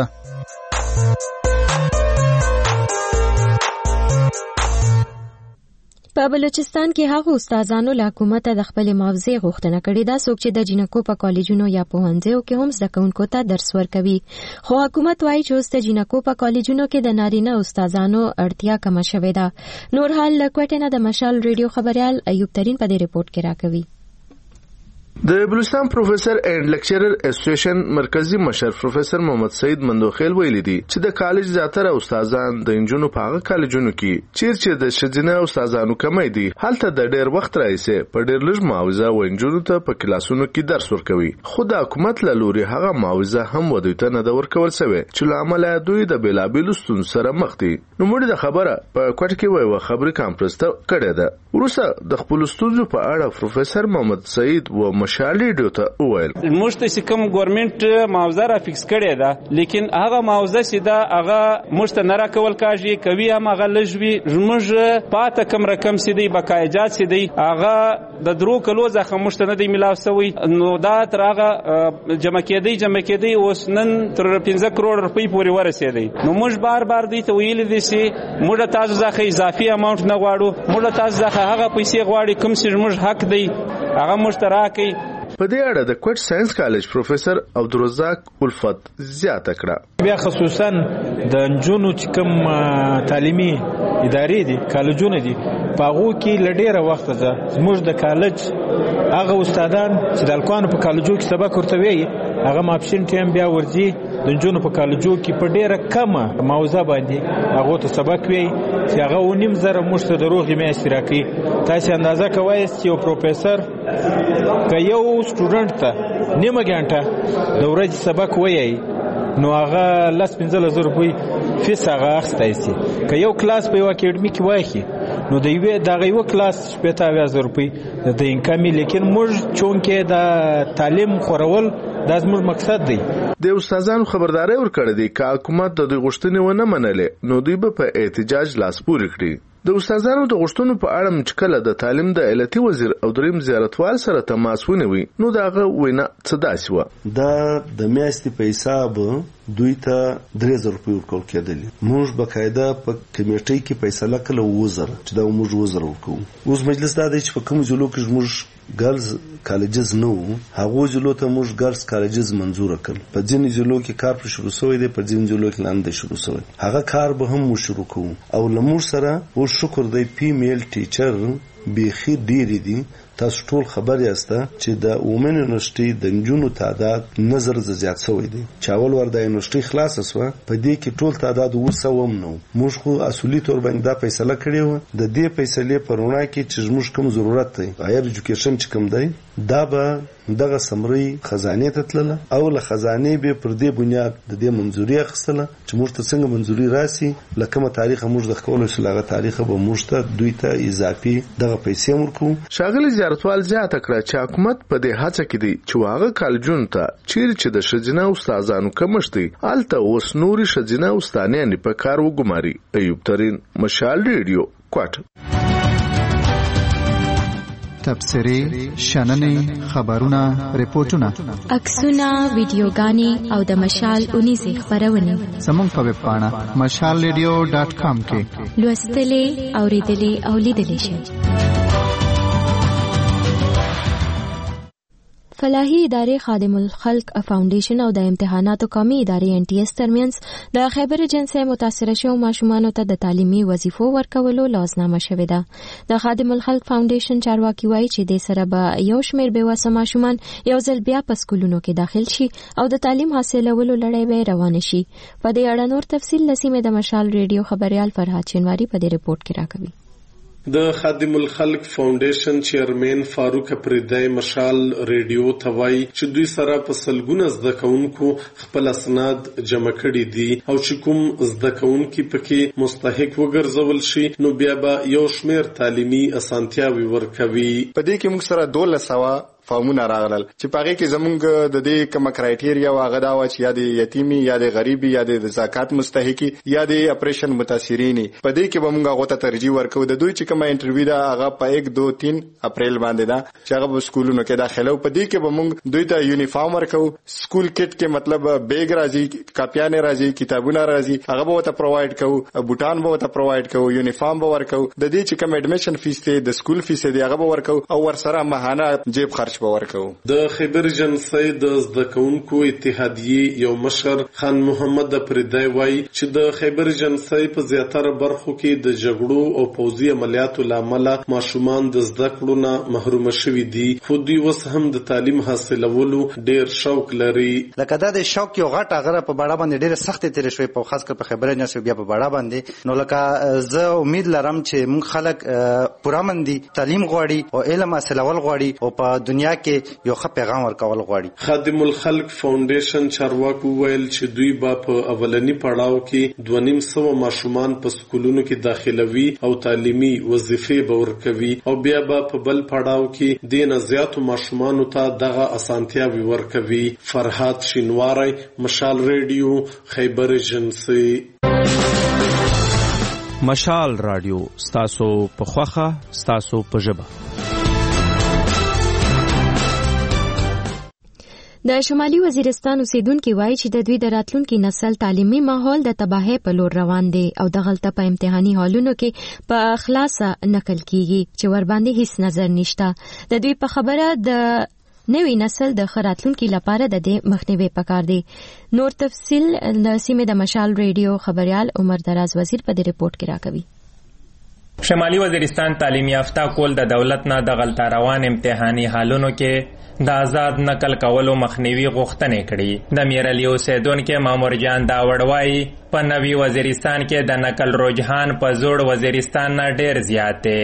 په بلوچستان کې هغه استادانو له حکومت د خپل معاوضه غوښتنه کړې ده څوک چې د جنکو په کالجونو یا پوهنځیو کې هم زده کوونکو ته درس ورکوي، خو حکومت وایي چې اوس د جنکو په کالجونو کې د نارینه استادانو اړتیا کمه شوې ده. نور حال له کوټې نه د مشال ریډیو خبريال ایوب ترین په دې ریپورت کې راکوي. د بلوچستان پروفیسر اینڈ لیکچرر اسوسییشن مرکزی مشر پروفیسر محمد سعید مندوخیل ویلي دي چې د کالج زیاتره استادان د انجونو په هغه کالجونو کې چې د شجنه استادانو کمې دي هلته د ډېر وخت راځي په ډېر لږ معاوضه و انجونو ته په کلاسونو کې درس ورکوي، خو د حکومت له لوري هغه معاوضه هم ودی ته نه د ورکول شوی چې لامل دوی د بیلابیل ستونزو سره مخ دي. نو موږ د خبره په کوټ کې وایو خبري کانفرنس ته کړه ده. ورسره د خپل ستونزو په اړه پروفیسر محمد سعید و مشالي ډوته وویل موږ ته کوم ګورنمنت معاوضه را فکس کړی ده، لیکن هغه معاوضه چې دا هغه موږ ته نه راکول کاږي کوي هم هغه لږوي موږ پاته کم رقم سي دی بقایجات سي دی هغه د درو کلو ځخه موږ ته نه دی ملاو سوی، نو دا تر هغه جمع کېدی اوس نن تر 15 کروڑ روپۍ پورې ورسېدی. نو موږ بار دی ته ویل دي چې موږ تاسو ځخه اضافي اماونت نه غواړو، موږ تاسو ځخه هغه پیسې غواړي کوم چې موږ حق دی هغه موږ ته راکړي. په دې اړه د کوټ ساينس کالج پروفیسور عبدالرزاق الفت زیاته کړه. بیا خصوصا د نجونو چې کوم تعلیمي ادارې دي کالجونه دي پاغو کې لډیره وخت ده زموږ د کالج هغه استادان چې د الکوانو په کالجو کې سبق ورته وایي هغه ماپشن ټیم بیا ورځي د نجونو په کالجو کې په ډیره کمه موضوع باندې هغه ته سبق وایي چې هغه ونیم زره موږ ته د روغې میاشتې راکوي. تاسو اندازه کوئ چې یو پروفیسور که یو سټوډنټ ته نیمه ګنټه د ورځې سبق وایي نو هغه 15,000 روپۍ فیس هغه اخیستی شي. که یو کلاس په یو اکیډمي کې واخلي نو د دغه یو کلاس 15,000 روپۍ د انکم، لیکن موږ چونکې د تعلیم خورول دا زموږ مقصد دی. د استادانو خبرداري ورکړه دي چې حکومت د دوی غوښتنې ونه منلې نو دوی به په احتجاج لاس پورې کړي. د استادانو د غوښتنو په اړه چې کله د تعلیم د ایالتي وزیر او دریم زیارتوال سره تماس ونیوي نو دغه وینا څه داسې وه. دا د میاشتې په حساب دوی ته 3,000 روپۍ ورکول کېدلې. موږ بقاعده په کمیټۍ کې فیصله کړه 2,000 چې دا موږ 2,000 ورکوو. اوس مجلس دا دی چې په کوم ځلو کې موږ ګرلز کالجز نه وو هغو ځلو ته موږ ګرلز کالجز منظور کړل. په ځینې ځلو کې کار پر شروع شوی دی، په ځینې ځلو کې لاندې شروع شوی. هغه کار به هم موږ شروع کوو او له موږ سره اوس شکر دی فیمیل ټیچر بیخي ډېرې دي. تاسو ټول خبر یاسته چې د وومن یونیورسيټي د نجونو تعداد نظر زیات شوی دی. چاول ور د یونیورسيټي خلاص شوه په دې کې ټول تعداد 200 نو. موږ خو اصولي تور باندې دا فیصله کړې و د دې فیصلې په رڼا کې چې موږ کوم ضرورت دی هایر ایجوکیشن چې کوم دی دا به دغه سمري خزانه ته تلله او له خزانه به پر دې بنیاد د دې منځوري اخیستله چې موږ ته څنګه منځوري راسي لکه تاریخ موږ د خپل سلاغه تاریخ به موږ ته دوی ته اضافي دغه پیسې ورکو. شاغلی زیارتوال زیاته کړه چې حکومت په دې هڅه کې دی چې واغه کالجون ته چې د شجنه استادانو کمشتي الته اوس نوري شجنه استادان په کار وګماري. ایوب ترين، مشال ریډیو، کوټ. تبصرې، شننې، خبرونه، ریپورتونه، عکسونه، ویډیوګانې او د مشال اونیزې خبرونه زموږ په ویب پاڼه mashalradio.com کې لوستلې، اوریدلې او لیدلې شئ. فلاحي ادارې خادم الخلق فاونډیشن او د امتحاناتو قومي ادارې NTS ترمنځ د خیبر جنسي متاثره شوو ماشومانو ته د تعلیمي وظیفو ورکولو لازمنامه شوې ده. د خادم الخلق فاونډیشن چارواکي وایي چې د سره به یو شمېر بېوسه ماشومان یو ځل بیا په سکولونو کې داخل شي او د تعلیم حاصلولو لړۍ به روان شي. په دې اړه نور تفصیل لسیمه د مشال ریډیو خبريال فرهاد شینواری په دې رپورت کې راکوي. د خادم الخلق فاونډیشن چیرمن فاروق پردای مشال ریډیو ته وایي چې دوی سره په سلګونه زده کوونکو خپل اسناد جمع کړي دي او چې کوم زده کوونکي پکې مستحق وګرځول شي نو بیا به یو شمېر تعلیمي اسانتیاوي ورکوي. په دې کې موږ سره 1200 فارمونه راغلل چې پاره کې زمونږ د دې کوم کرایټیریا واغه دا و چې یا د یتیمی یا د غریبي یا د زکات مستحقي یا د اپریشن متاثرین په دې کې به موږ غوته ترجیح ورکو. د دوی چې کوم انټرویو دا هغه په 1 2 3 اپریل باندې دا چې هغه په سکولونو کې داخله او په دې کې به موږ دوی ته یونیفارم ورکو. سکول کټ کې مطلب بیگ راځي، کاپیان راځي، کتابونه راځي، هغه به ته پروواید کوو، بوتان به ته پروواید کوو، یونیفارم به ورکو. د دې چې کوم اډمیشن فیس ته د سکول فیس دی هغه به ورکو او ورسره ماهانه جیب خرچ د خیبر جنسي د زده کوونکو اتحادیې یو مشر خان محمد پردای وایي چې د خیبر جنسي په زیاتره برخو کې د جګړو او پوځي عملیاتو لامل ماشومان د زده کړو نه محروم شوي دي، خو دوی اوس هم د تعلیم حاصلولو ډېر شوق لري. لکه دا د شوق یو غټ هغه په باړه باندې ډېر سخت تیر شوی په خاص کر په خیبر جنسي بیا په باړه باندې. نو لکه زه امید لرم چې موږ خلک پوره مندي تعلیم غواړي او علم حاصلول غواړي او په دنیا کې یو ښه پیغام ورکول غواړي. خادم الخلق فاونډیشن چارواکو ویل چې دوی با په اولنی پړاو کې 250 ماشومان په سکولونو کې داخلوي او تعلیمي وظیفې به ورکوي او بیا با په بل پړاو کې د زیاتو ماشومانو ته دغه اسانتیاوي ورکوي. فرهاد شینواری، مشال ریډیو، خیبر جنسي. مشال رادیو ستاسو په خوخه ستاسو په ژبه. د شمالي وزیرستان اوسیدونکو وایي چې د دوی د راتلونکي نسل تعلیمي ماحول د تباهۍ په لور روان دی او د غلطه په امتحاني هالونو کې په خلاصه نقل کیږي چې ور باندې هیڅ نظر نشته. د دوی په خبره د نوی نسل د خراتلونکو لپاره د دې مخنیوي پکار دی. نور تفصیل د سیمې د مشال ریډیو خبريال عمر دراز وزیر په دې ریپورت کې راکوي. شمالي وزیرستان تعلیم یافته کول د دولت نه د غلطه روان امتحاني حالونو کې د آزاد نقل کولو مخنیوي غوښتنې کړي. د میرعلی اوسیدونکو مامور جان داوړ وایي په نوي وزیرستان کې د نقل رجحان په زوړ وزیرستان نه ډیر زیات دی.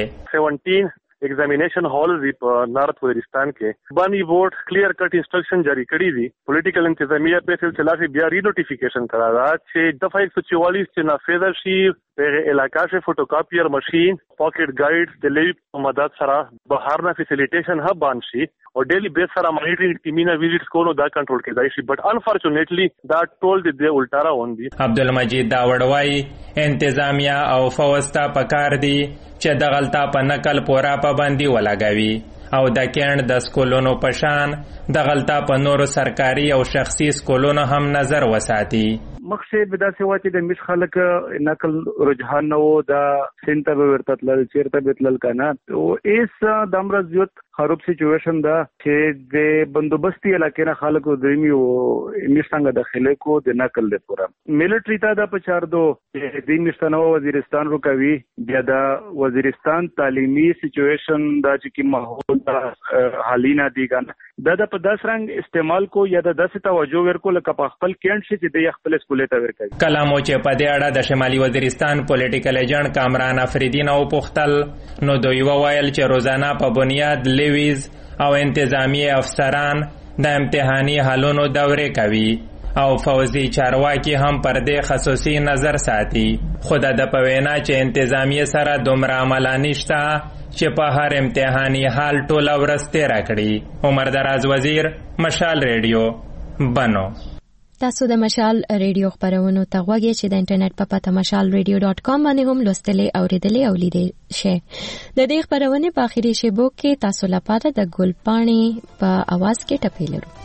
17 ایگزامینیشن هالز په نارت وزیرستان کې باندې ووټ کلیر کټ انسټرکشن جاری کړی دي. پولیټیکل انتظامیه په سلسله کې بیا رینوټیفیکیشن کړه دا چې دفعه 144 چې نافذ شي په علاقہ سے فوټوکاپیر ماشین پاکټ ګایډز د لیوی په مدد سره بهر نه فیسیلیټیشن هب بان شي او ډیلی بیس سره مانیټرینګ ټیمینه ویزټس کولو دا کنټرول کېدای شي. بټ انفارچونیټلی دا ټول د الټا روان دي. عبدالمجید داوړ وایي انتظامیه او فوج ته پکار دي چې د غلطه په نقل پورا پابندي ولګوي او د کیند د سکولونو په شان د غلطه په نورو سرکاري او شخصي سکولونو هم نظر وساتي. مخشه به داسې و چې د مش خلک نقل رجحان نو دا سنټر ورته تل چیرته بتل کنه او ایس د امر زیات خراب سچويشن دا چې د بندوبستي علاقې نه خلکو دویمي او مشتنګ داخله کو د نقل له پورا ملټری ته د پچار دو د مشتنو وزیرستان روکوي بیا د وزیرستان تعلیمي سچويشن دا چې ماحول دا حالینا دی کنه دا د په داس رنګ استعمال کو یا د 10 توجه ورکو لکه په خپل کېند شي چې د خپل کلامو چې په دې اړه د شمالي وزیرستان پولیټیکل ایجنټ کامران افریدی نو پختل نو دوی وویل چې روزانه په بنیاد لیویز او انتظامی افسران د امتحاني حالونو دورې کوي او فوزي چارواکي هم پر دې خصوصي نظر ساتي. خود د پوینا چې انتظامی سره دومره عمل نشته چې په هر امتحاني حال ټول ورسته راکړي. عمر دراز وزیر مشال ریډیو بنو. تاسو د مشال ریډیو خبرونو ته غوږی چې د انټرنیټ په پته mashalradio.com باندې هم لوستلې اوریدلې او لیدلې شئ. د دې خبرونه په اخیری شیبو کې تاسو لپاره د ګلپاڼې په आवाज کې ټپې لرو.